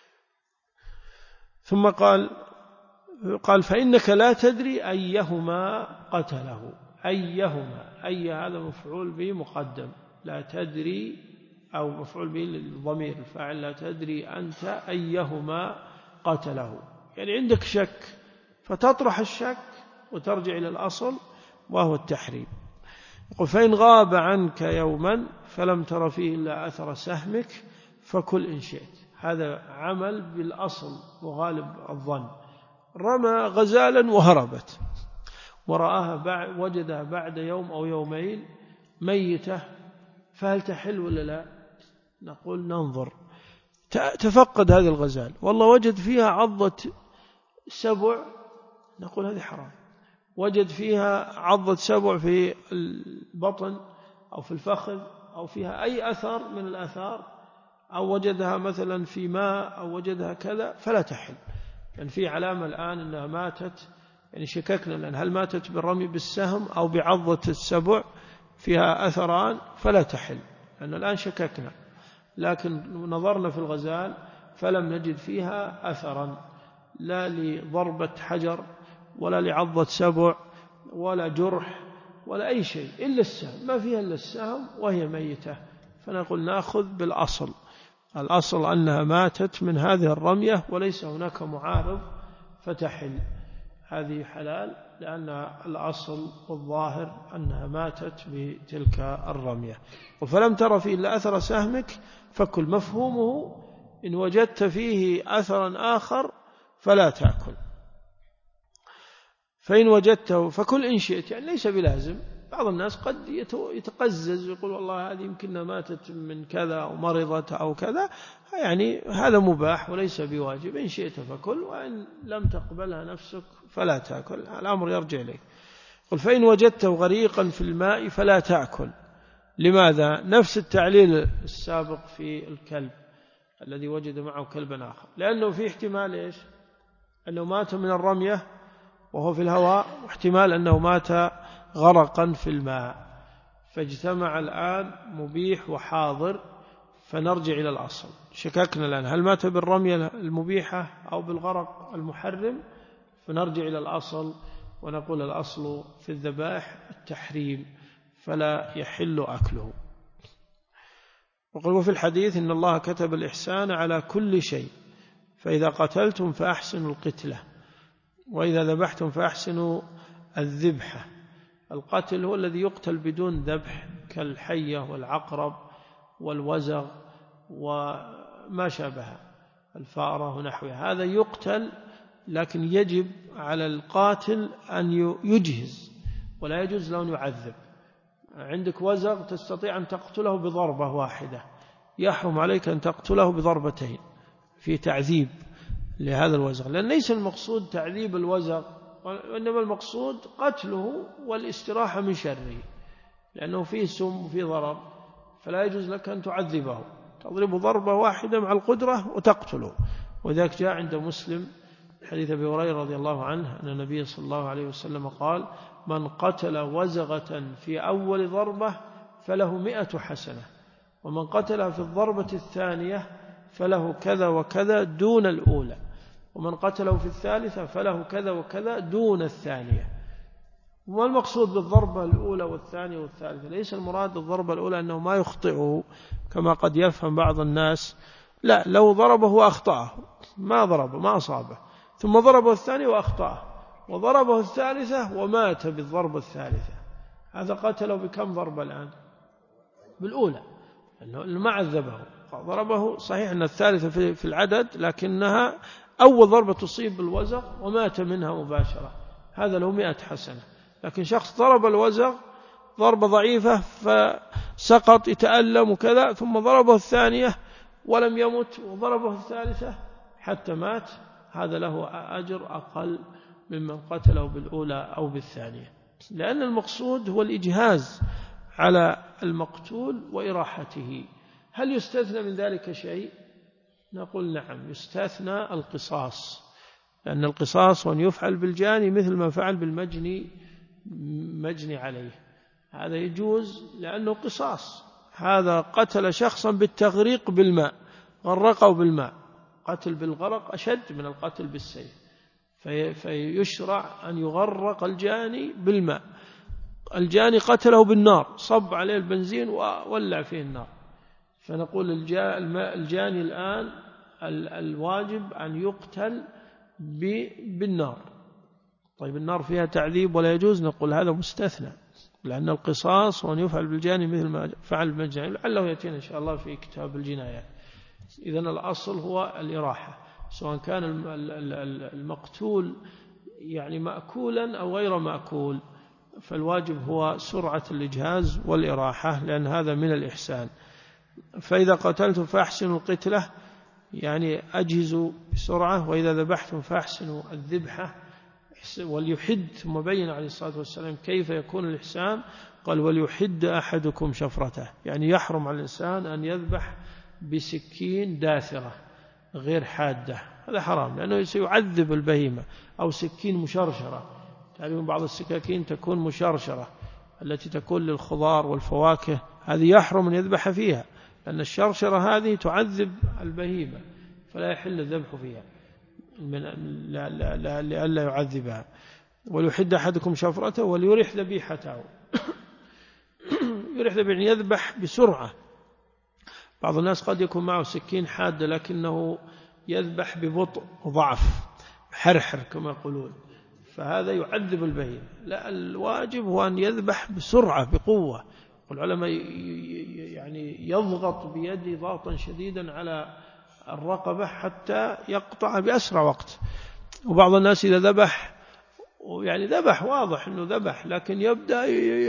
ثم قال فإنك لا تدري أيهما قتله. أيهما، أي هذا مفعول به مقدم، لا تدري، أو مفعول به للضمير الفاعل، لا تدري أنت أيهما قتله. يعني عندك شك فتطرح الشك وترجع إلى الأصل وهو التحريم. يقول فإن غاب عنك يوما فلم تر فيه إلا أثر سهمك فكل إن شئت. هذا عمل بالأصل وغالب الظن. رمى غزالا وهربت ورآها وجدها بعد يوم أو يومين ميتة، فهل تحل ولا لا؟ نقول ننظر. تفقد هذا الغزال والله وجد فيها عضة سبع، نقول هذه حرام. وجد فيها عضة سبع في البطن أو في الفخذ أو فيها أي أثر من الآثار، أو وجدها مثلا في ماء أو وجدها كذا، فلا تحل. يعني في علامة الآن أنها ماتت، يعني شككنا الآن هل ماتت بالرمي بالسهم أو بعضة السبع فيها أثران، فلا تحل لأن الآن شككنا. لكن نظرنا في الغزال فلم نجد فيها أثرا، لا لضربة حجر ولا لعضة سبع ولا جرح ولا أي شيء إلا السهم، ما فيها إلا السهم وهي ميتة، فنقول نأخذ بالأصل. الأصل أنها ماتت من هذه الرمية وليس هناك معارض فتحل. هذه حلال لأن الأصل والظاهر أنها ماتت بتلك الرمية. فلم تر فيه إلا أثر سهمك فكل. مفهومه إن وجدت فيه أثرا آخر فلا تأكل. فإن وجدته فكل إن شئت، يعني ليس بلازم. بعض الناس قد يتقزز ويقول والله هذه يمكنها ماتت من كذا أو مرضت أو كذا، يعني هذا مباح وليس بواجب. إن شئت فكل، وإن لم تقبلها نفسك فلا تأكل. الأمر يرجع إليك. قل فإن وجدته غريقا في الماء فلا تأكل. لماذا؟ نفس التعليل السابق في الكلب الذي وجد معه كلبا آخر، لأنه في احتمال إيش؟ أنه مات من الرمية وهو في الهواء، واحتمال أنه مات غرقا في الماء، فاجتمع الآن مبيح وحاضر، فنرجع إلى الأصل. شككنا الآن هل مات بالرمية المبيحة أو بالغرق المحرم، فنرجع إلى الأصل ونقول الأصل في الذبائح التحريم فلا يحل أكله. وقالوا في الحديث إن الله كتب الإحسان على كل شيء، فإذا قتلتم فأحسنوا القتلة، وإذا ذبحتم فأحسنوا الذبحة. القتل هو الذي يقتل بدون ذبح كالحية والعقرب والوزغ وما شابه الفأرة ونحوها، هذا يقتل، لكن يجب على القاتل أن يجهز ولا يجوز له أن يعذب. عندك وزغ تستطيع أن تقتله بضربة واحدة، يحرم عليك أن تقتله بضربتين في تعذيب لهذا الوزغ، لأن ليس المقصود تعذيب الوزغ، وإنما المقصود قتله والاستراحة من شره، لأنه فيه سم وفيه ضرر، فلا يجوز لك أن تعذبه، تضرب ضربة واحدة مع القدرة وتقتله. وذلك جاء عند مسلم حديث أبي هريرة رضي الله عنه أن النبي صلى الله عليه وسلم قال: من قتل وزغة في أول ضربة فله 100 حسنة، ومن قتلها في الضربة الثانية فله كذا وكذا دون الأولى، ومن قتله في الثالثة فله كذا وكذا دون الثانية. وما المقصود بالضربة الأولى والثانية والثالثة؟ ليس المراد الضربة الأولى أنه ما يخطئه كما قد يفهم بعض الناس، لا، لو ضربه وأخطأه، ما ضربه ما أصابه، ثم ضربه الثاني وأخطأه، وضربه الثالثة ومات بالضربة الثالثة، هذا قتله بكم ضربة الآن؟ بالأولى، لأنه ما عذبه، ضربه صحيح أن الثالثة في العدد، لكنها أول ضربة تصيب بالوزغ ومات منها مباشرة، هذا له 100 حسنة. لكن شخص ضرب الوزغ ضربة ضعيفة فسقط يتألم وكذا، ثم ضربه الثانية ولم يمت، وضربه الثالثة حتى مات، هذا له أجر أقل ممن قتله بالأولى أو بالثانية، لأن المقصود هو الإجهاز على المقتول وإراحته. هل يستثنى من ذلك شيء؟ نقول نعم، يستثنى القصاص، لأن القصاص وأن يفعل بالجاني مثل ما فعل بالمجني عليه، هذا يجوز لأنه قصاص. هذا قتل شخصا بالتغريق بالماء، غرقه بالماء، قتل بالغرق أشد من القتل بالسيف، فيشرع أن يغرق الجاني بالماء. الجاني قتله بالنار، صب عليه البنزين وولع فيه النار، فنقول الجاني الآن الواجب أن يقتل بالنار. طيب النار فيها تعذيب ولا يجوز؟ نقول هذا مستثنى، لأن القصاص وأن يفعل بالجاني مثل ما فعل بالجاني، لعله يأتينا إن شاء الله في كتاب الجنايات. إذن الأصل هو الإراحة، سواء كان المقتول يعني مأكولا أو غير مأكول، فالواجب هو سرعة الإجهاز والإراحة، لأن هذا من الإحسان. فإذا قتلتم فأحسنوا القتلة، يعني أجهزوا بسرعة، وإذا ذبحتم فأحسنوا الذبحة. وليحد، ثم بين عليه الصلاة والسلام كيف يكون الإحسان، قال وليحد أحدكم شفرته، يعني يحرم على الإنسان أن يذبح بسكين داثرة غير حادة، هذا حرام لأنه سيعذب البهيمة، أو سكين مشرشرة. تعرفون بعض السكاكين تكون مشرشرة التي تكون للخضار والفواكه، هذه يحرم أن يذبح فيها، لأن الشرشرة هذه تعذب البهيمة، فلا يحل الذبح فيها لئلا يعذبها. وليحد أحدكم شفرته وليرح ذبيحته. يرح ذبيحته يذبح بسرعة. بعض الناس قد يكون معه سكين حادة لكنه يذبح ببطء وضعف، حرحر كما يقولون، فهذا يعذب البهيمة. لا، الواجب هو أن يذبح بسرعة بقوة. والعلماء يعني يضغط بيده ضغطا شديدا على الرقبة حتى يقطع بأسرع وقت. وبعض الناس إذا ذبح، يعني ذبح واضح أنه ذبح، لكن يبدأ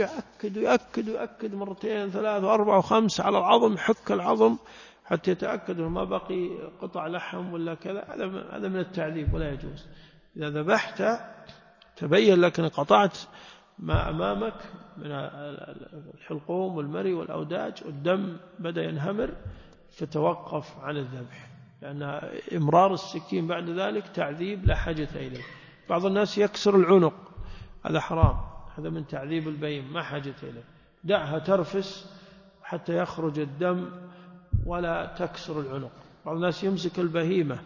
يؤكد مرتين ثلاث وأربع وخمس على العظم، يحك العظم حتى يتأكد أنه ما بقي قطع لحم ولا كذا. هذا من التعذيب ولا يجوز. إذا ذبحت تبين لك أن قطعت ما أمامك من الحلقوم والمري والأوداج والدم بدأ ينهمر، فتوقف عن الذبح، لأن إمرار السكين بعد ذلك تعذيب لا حاجة إليه. بعض الناس يكسر العنق، هذا حرام، هذا من تعذيب البهيمة ما حاجة إليه. دعها ترفس حتى يخرج الدم ولا تكسر العنق. بعض الناس يمسك البهيمة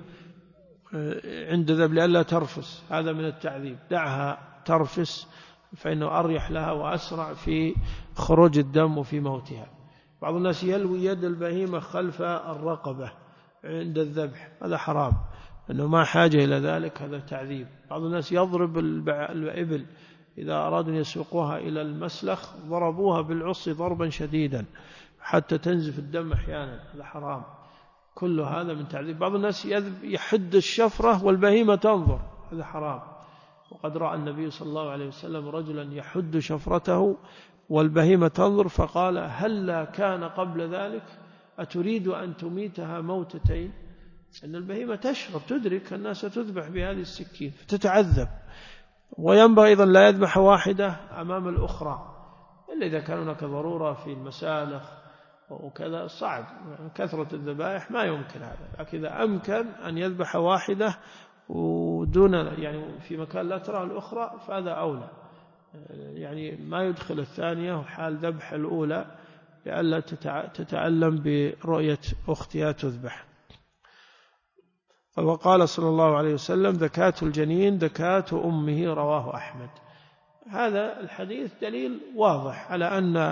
عند ذبح لئلا ترفس، هذا من التعذيب. دعها ترفس فإنه أريح لها وأسرع في خروج الدم وفي موتها. بعض الناس يلوي يد البهيمة خلف الرقبة عند الذبح، هذا حرام لأنه ما حاجة إلى ذلك، هذا تعذيب. بعض الناس يضرب الإبل إذا أرادوا أن يسوقوها إلى المسلخ، ضربوها بالعصي ضربا شديدا حتى تنزف الدم أحيانا، هذا حرام. كل هذا من تعذيب. بعض الناس يحد الشفرة والبهيمة تنظر، هذا حرام. وقد رأى النبي صلى الله عليه وسلم رجلا يحد شفرته والبهيمة تنظر، فقال هلا كان قبل ذلك أتريد أن تميتها موتتين؟ أن البهيمة تشعر تدرك الناس تذبح بهذه السكين فتتعذب. وينبغي أيضا لا يذبح واحدة أمام الأخرى، إلا إذا كان هناك ضرورة في المسالخ وكذا صعب، كثرة الذبائح ما يمكن هذا. لكن إذا أمكن أن يذبح واحدة ودون يعني في مكان لا ترى الأخرى فهذا أولى، يعني ما يدخل الثانية حال ذبح الأولى لئلا تتألم برؤية أختها تذبح. وقال صلى الله عليه وسلم ذكاة الجنين ذكاة أمه، رواه أحمد. هذا الحديث دليل واضح على أن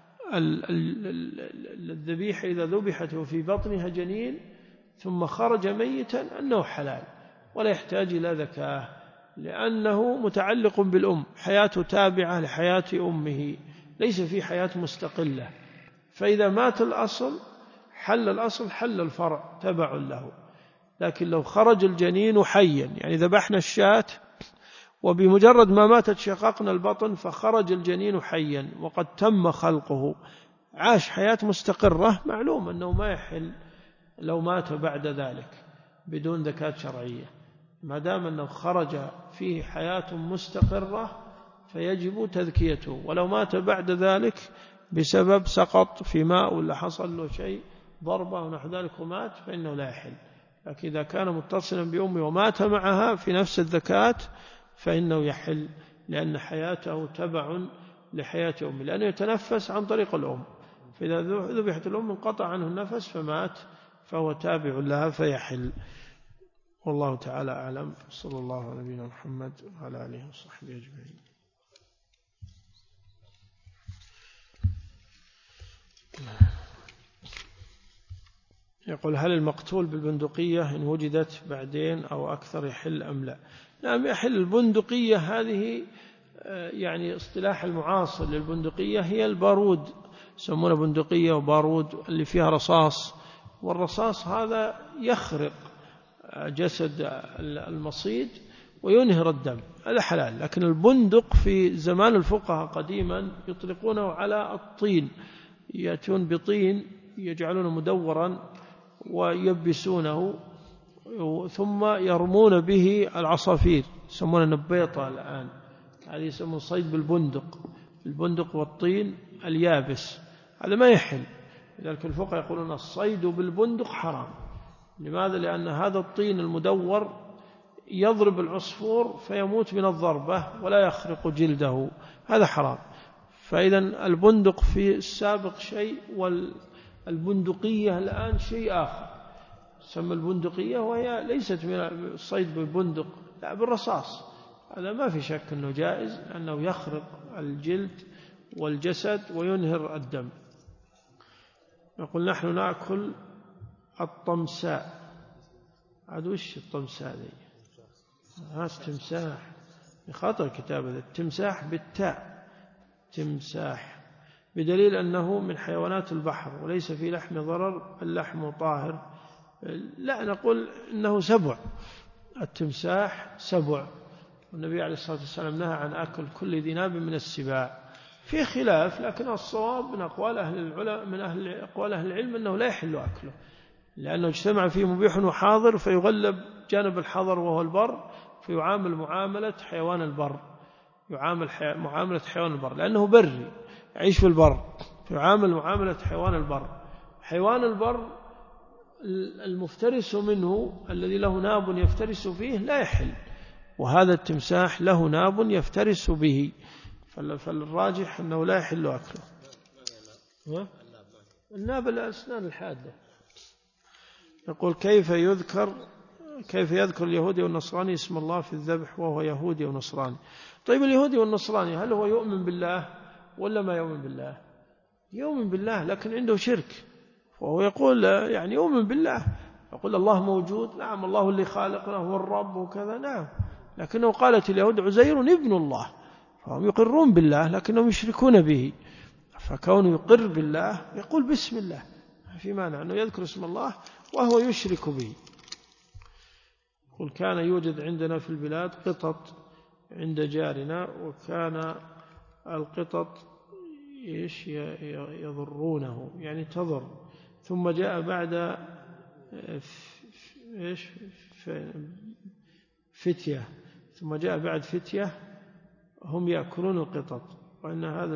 الذبيحة إذا ذبحت وفي بطنها جنين ثم خرج ميتا أنه حلال ولا يحتاج إلى ذكاة، لأنه متعلق بالأم، حياته تابعة لحياة أمه، ليس في حياة مستقلة. فإذا مات الأصل حل الأصل، حل الفرع تبع له. لكن لو خرج الجنين حيا، يعني ذبحنا الشاة وبمجرد ما ماتت شققنا البطن فخرج الجنين حيا وقد تم خلقه، عاش حياة مستقرة، معلوم أنه ما يحل لو مات بعد ذلك بدون ذكاة شرعية. ما دام أنه خرج فيه حياة مستقرة فيجب تذكيته، ولو مات بعد ذلك بسبب سقط في ماء ولا حصل له شيء ضربة ونحو ذلك ومات فإنه لا يحل. لكن إذا كان متصلا بأمه ومات معها في نفس الذكاة فإنه يحل، لأن حياته تبع لحياة أمه، لأنه يتنفس عن طريق الأم، فإذا ذبحت الأم انقطع عنه النفس فمات فهو تابع لها فيحل. والله تعالى أعلم. صلى الله على نبينا محمد وعلى آله وصحبه أجمعين. يقول هل المقتول بالبندقية إن وجدت بعدين أو أكثر يحل أم لا؟ نعم يحل. البندقية هذه يعني اصطلاح المعاصر للبندقية هي البارود، يسمونه بندقية وبارود اللي فيها رصاص، والرصاص هذا يخرق جسد المصيد وينهر الدم، هذا حلال. لكن البندق في زمان الفقهاء قديما يطلقونه على الطين، يأتون بطين يجعلونه مدورا ويبسونه ثم يرمون به العصافير، يسمونه نبيطة الآن، هذه يسمون صيد بالبندق، البندق والطين اليابس، هذا ما يحل. لذلك الفقهاء يقولون الصيد بالبندق حرام. لماذا؟ لأن هذا الطين المدور يضرب العصفور فيموت من الضربة ولا يخرق جلده، هذا حرام. فإذا البندق في السابق شيء والبندقية الآن شيء آخر، تسمى البندقية وهي ليست من الصيد بالبندق، لا بالرصاص، هذا ما في شك أنه جائز لأنه يخرق الجلد والجسد وينهر الدم. يقول نحن نأكل الطمساء، عاد وش الطمساء ذي؟ التمساح، خطأ كتابة التمساح بالتاء، تمساح، بدليل أنه من حيوانات البحر وليس في لحم ضرر بل لحمه طاهر. لا، نقول إنه سبع، التمساح سبع، والنبي عليه الصلاة والسلام نهى عن أكل كل ذي ناب من السباع. في خلاف، لكن الصواب من أقوال أهل العلم أنه لا يحل أكله، لأنه اجتمع فيه مبيح وحاضر، فيغلب جانب الحظر وهو البر، فيعامل معاملة حيوان البر، يعامل معاملة حيوان البر لأنه بري يعيش في البر، فيعامل معاملة حيوان البر. حيوان البر المفترس منه الذي له ناب يفترس فيه لا يحل، وهذا التمساح له ناب يفترس به، فالراجح أنه لا يحل أكله. الناب الأسنان الحادة. يقول كيف يذكر اليهودي والنصراني اسم الله في الذبح وهو يهودي ونصراني؟ طيب اليهودي والنصراني هل هو يؤمن بالله ولا ما يؤمن بالله؟ يؤمن بالله لكن عنده شرك، وهو يقول يعني يؤمن بالله، يقول الله موجود، نعم الله اللي خالقنا هو الرب وكذا، نعم، لكنه قالت اليهود عزير ابن الله، فهم يقرون بالله لكنهم يشركون به، فكونه يقر بالله يقول بسم الله، في مانع أنه يذكر اسم الله وهو يشرك به. يقول كان يوجد عندنا في البلاد قطط عند جارنا، وكان القطط يضرونه، يعني تضر، ثم جاء بعد فتية، ثم جاء بعد فتية هم يأكلون القطط، وأن هذا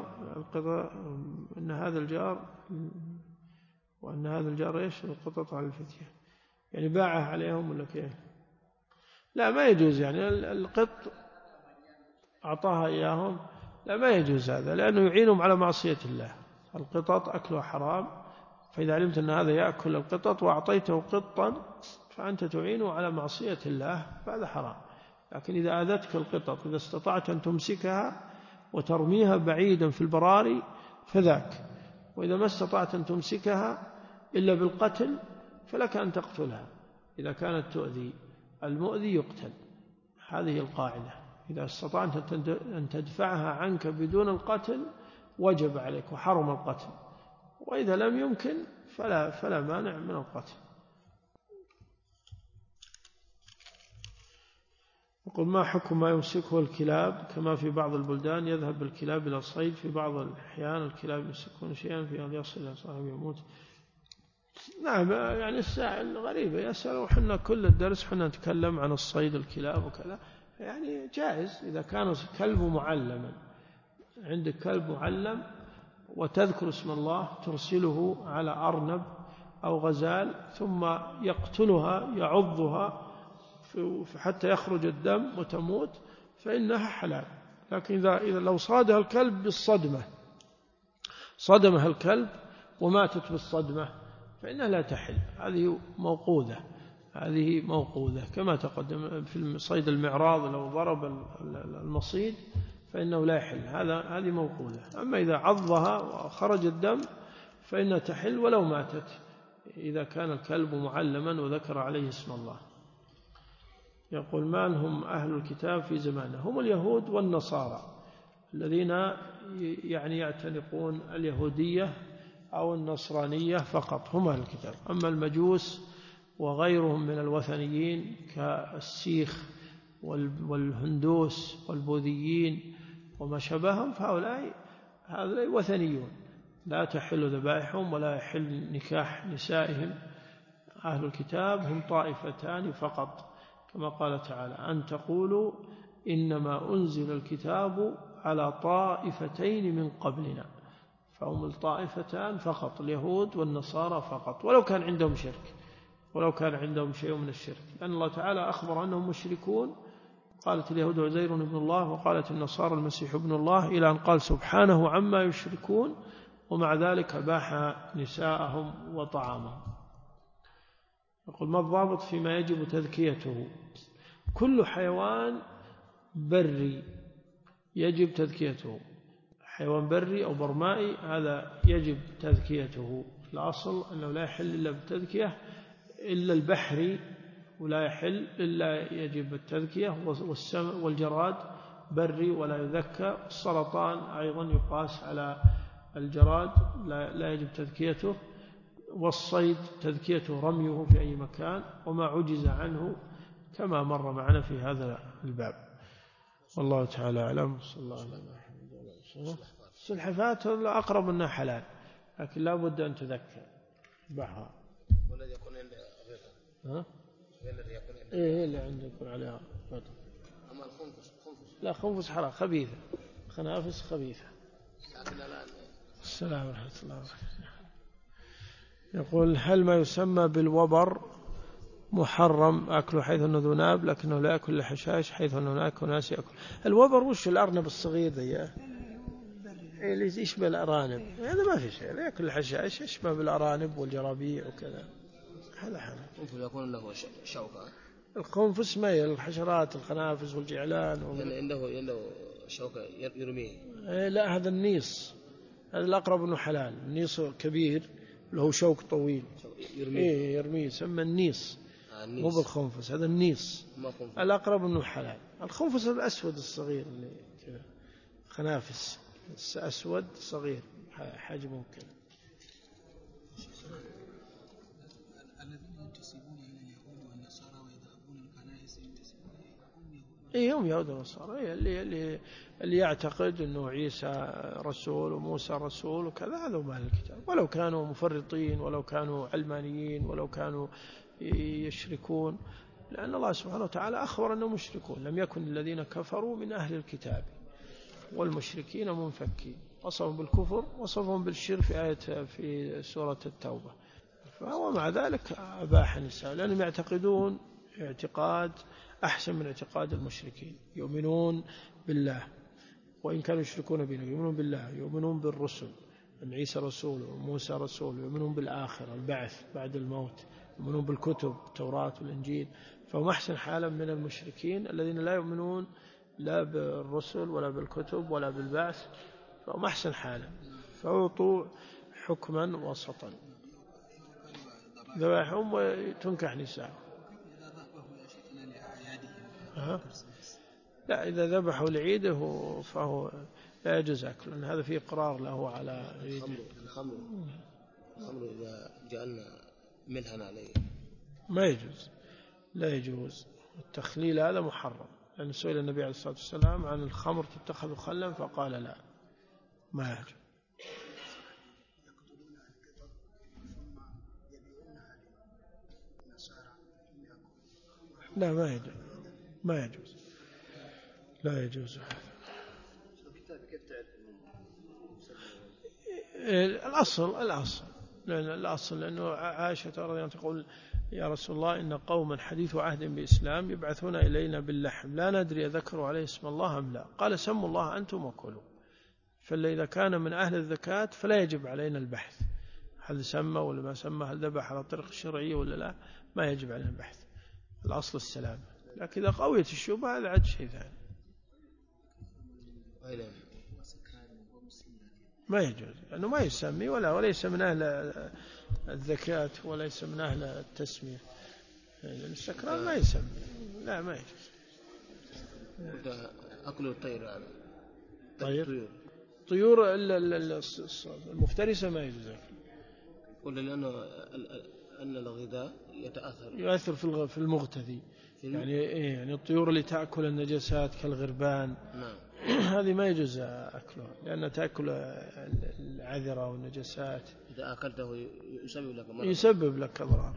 الجار القطط على الفتية، يعني باعها عليهم ولا كيف؟ لا ما يجوز، يعني القط أعطاها إياهم، لا ما يجوز هذا، لأنه يعينهم على معصية الله. القطط أكلها حرام، فإذا علمت أن هذا يأكل القطط وأعطيته قطا فأنت تعينه على معصية الله، فهذا حرام. لكن إذا آذتك القطط، إذا استطعت أن تمسكها وترميها بعيدا في البراري فذاك، وإذا ما استطعت أن تمسكها إلا بالقتل فلك أن تقتلها، إذا كانت تؤذي، المؤذي يقتل، هذه القاعدة. إذا استطعت أن تدفعها عنك بدون القتل وجب عليك وحرم القتل، وإذا لم يمكن فلا مانع من القتل. يقول ما حكم ما يمسكه الكلاب كما في بعض البلدان يذهب بالكلاب إلى الصيد، في بعض الأحيان الكلاب يمسكون شيئا في أن يصل إلى صاحبه يموت؟ نعم، يعني الساعة غريبة يسأل، وحنا كل الدرس حنا نتكلم عن الصيد الكلاب وكذا، يعني جائز إذا كان كلب معلما، عندك كلب معلم وتذكر اسم الله ترسله على أرنب أو غزال ثم يقتلها يعضها حتى يخرج الدم وتموت فإنها حلال. لكن إذا لو صادها الكلب بالصدمة، صدمها الكلب وماتت بالصدمة فإنها لا تحل، هذه موقوذة كما تقدم في صيد المعراض، لو ضرب المصيد فإنه لا يحل، هذه موقوذة. أما إذا عضها وخرج الدم فإنها تحل ولو ماتت، إذا كان الكلب معلما وذكر عليه اسم الله. يقول: من هم أهل الكتاب في زمانه؟ هم اليهود والنصارى الذين يعني يعتنقون اليهودية أو النصرانية فقط، هم أهل الكتاب. أما المجوس وغيرهم من الوثنيين كالسيخ والهندوس والبوذيين وما شبههم فهؤلاء وثنيون، لا تحل ذبائحهم ولا يحل نكاح نسائهم. أهل الكتاب هم طائفتان فقط، كما قال تعالى: أن تقولوا إنما أنزل الكتاب على طائفتين من قبلنا. فهم الطائفتان فقط، اليهود والنصارى فقط، ولو كان عندهم شرك، ولو كان عندهم شيء من الشرك، لأن الله تعالى أخبر أنهم مشركون. قالت اليهود عزير ابن الله، وقالت النصارى المسيح ابن الله، إلى أن قال: سبحانه عما يشركون، ومع ذلك أباح نساءهم وطعامهم. يقول: ما الضابط فيما يجب تذكيته؟ كل حيوان بري يجب تذكيته، حيوان بري أو برمائي هذا يجب تذكيته. الأصل أنه لا يحل إلا بالتذكية، إلا البحري ولا يحل إلا يجب التذكية، والجراد بري ولا يذكى. السرطان أيضا يقاس على الجراد، لا يجب تذكيته. والصيد تذكيته رميه في أي مكان، وما عجز عنه كما مر معنا في هذا الباب. والله تعالى أعلم. صلى الله عليه وسلم. السلحفاة أقرب أنها حلال، لكن لا بد أن تذكر بحها. والذي يكون عند غيره. إيه اللي عنده يكون عليها غيره. أما الخنفس لا، خنفس حرام، خبيثة، خنافس خبيثة. السلام ورحمة الله وبركاته. يقول: هل ما يسمى بالوبر محرم أكله حيث أنه ذناب لكنه لا يأكل الحشائش حيث أنه هناك ناس يأكل؟ الوبر وش الأرنب الصغير ذي اللي يشبه الأرانب، هذا ما في شيء، لا يأكل الحشائش، يشبه بالأرانب والجرابيع وكذا. هذا حرام. يكون له شوكة. الخنفس ما هي الحشرات، الخنافس والجعلان عنده شوكة يرميه. لا، هذا النيص، هذا الأقرب أنه حلال. النيص كبير له شوك طويل يرميه، يسمى النيص، مو بالخنفس، هذا النيص. الأقرب أنه حلال. الخنفس الأسود الصغير اللي كذا، خنافس أسود صغير حجمه كذا. الذين ينتسبون إلى اليهود والنصارى ويذهبون الكنائس ينتسبون هم يهود والنصارى، اللي يعتقد أنه عيسى رسول وموسى رسول وكذا، هذا هم أهل الكتاب، ولو كانوا مفرطين، ولو كانوا علمانيين، ولو كانوا يشركون، لأن الله سبحانه وتعالى أخبر أنهم مشركون. لم يكن الذين كفروا من أهل الكتاب والمشركين منفكين. وصفهم بالكفر، وصفهم بالشرك في سورة التوبة. فهو مع ذلك أباح النساء، لأنهم يعتقدون اعتقاد أحسن من اعتقاد المشركين. يؤمنون بالله وإن كانوا يشركون به، يؤمنون بالله، يؤمنون بالرسل، أن عيسى رسول وموسى رسول، يؤمنون بالآخرة، البعث بعد الموت، يؤمنون بالكتب، التوراة والإنجيل. فهم أحسن حالا من المشركين الذين لا يؤمنون لا بالرسل ولا بالكتب ولا بالبعث، فهم أحسن حالا، فأعطوا حكما وسطا. ذبائحهم وتنكح نساء. لا، إذا ذبحوا لعيده فهو لا يجوز أكله، لأن هذا فيه إقرار له على عيده. الخمر إذا جعلنا ملحا عليه ما يجوز، لا يجوز. التخليل هذا محرم، لأن سئل النبي عليه الصلاة والسلام عن الخمر تتخذ خلا فقال لا، ما يجوز. لا، ما يجوز، لا يجوز هذا. الأصل لأنه عائشة رضي الله عنها تقول: يا رسول الله، إن قوما حديث عهد بإسلام يبعثون إلينا باللحم لا ندري ذكروا عليه اسم الله أم لا. قال: سموا الله أنتم وكلوا. فإذا كان من أهل الزكاة فلا يجب علينا البحث هل سمى ولا ما سمى، هل ذبح على طريق الشرعية ولا لا، ما يجب علينا البحث. الأصل السلام. لكن إذا قويت الشبهة هذا عاد شيء ثاني. ما يجوز لأنه ما يسمي وليس من أهل الذكاة وليس من أهل التسمية. السكران ما يسمي، لا ما يجوز. أكل الطير هذا طيور المفترسة ما يجوز. قلنا لأنه أن الغذاء يؤثر في المغتذي، يعني الطيور اللي تأكل النجاسات كالغربان. نعم. هذه ما يجوز أكلها لأنها تأكل العذرة والنجاسات. إذا أكلته يسبب لك أضرار.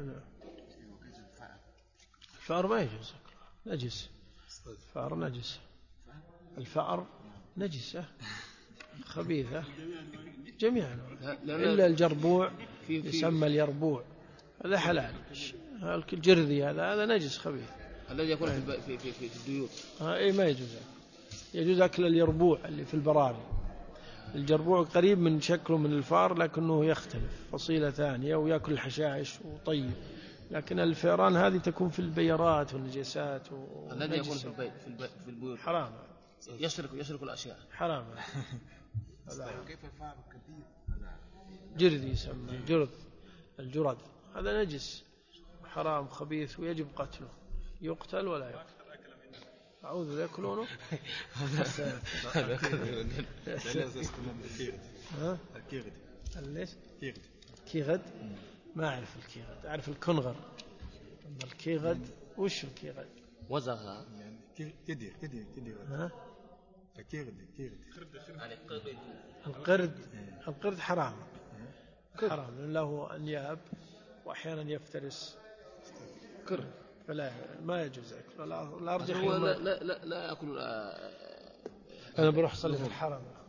الفأر ما يجوز أكله، نجس. الفأر نجس، الفأر نجسة خبيثة جميعا إلا الجربوع، يسمى اليربوع، هذا حلال. الجرذي هذا نجس خبيث الذي يكون في البيوت. إيه ما يجوز. يجوز أكل اليربوع اللي في البراري. الجربوع قريب من شكله من الفار لكنه يختلف، فصيلة ثانية، ويأكل الحشائش وطيب. لكن الفئران هذه تكون في البيرات والنجاسات الذي يكون في البيوت حرام، يسرق الأشياء حرام. كيف الفار كبير؟ جرذ يسمى الجرد هذا نجس حرام خبيث ويجب قتله، يقتل ولا يقتل. أعوذ يأكلونه. الكيغد ما أعرف الكيغد، أعرف الكنغر. الكيغد وش الكيغد؟ وزغها كدي القرد حرام لأن له أنياب وأحيانا يفترس قرد، فلا ما يجوز أكله. لا أرجح لا أكل. أنا بروح أصلي في الحرم.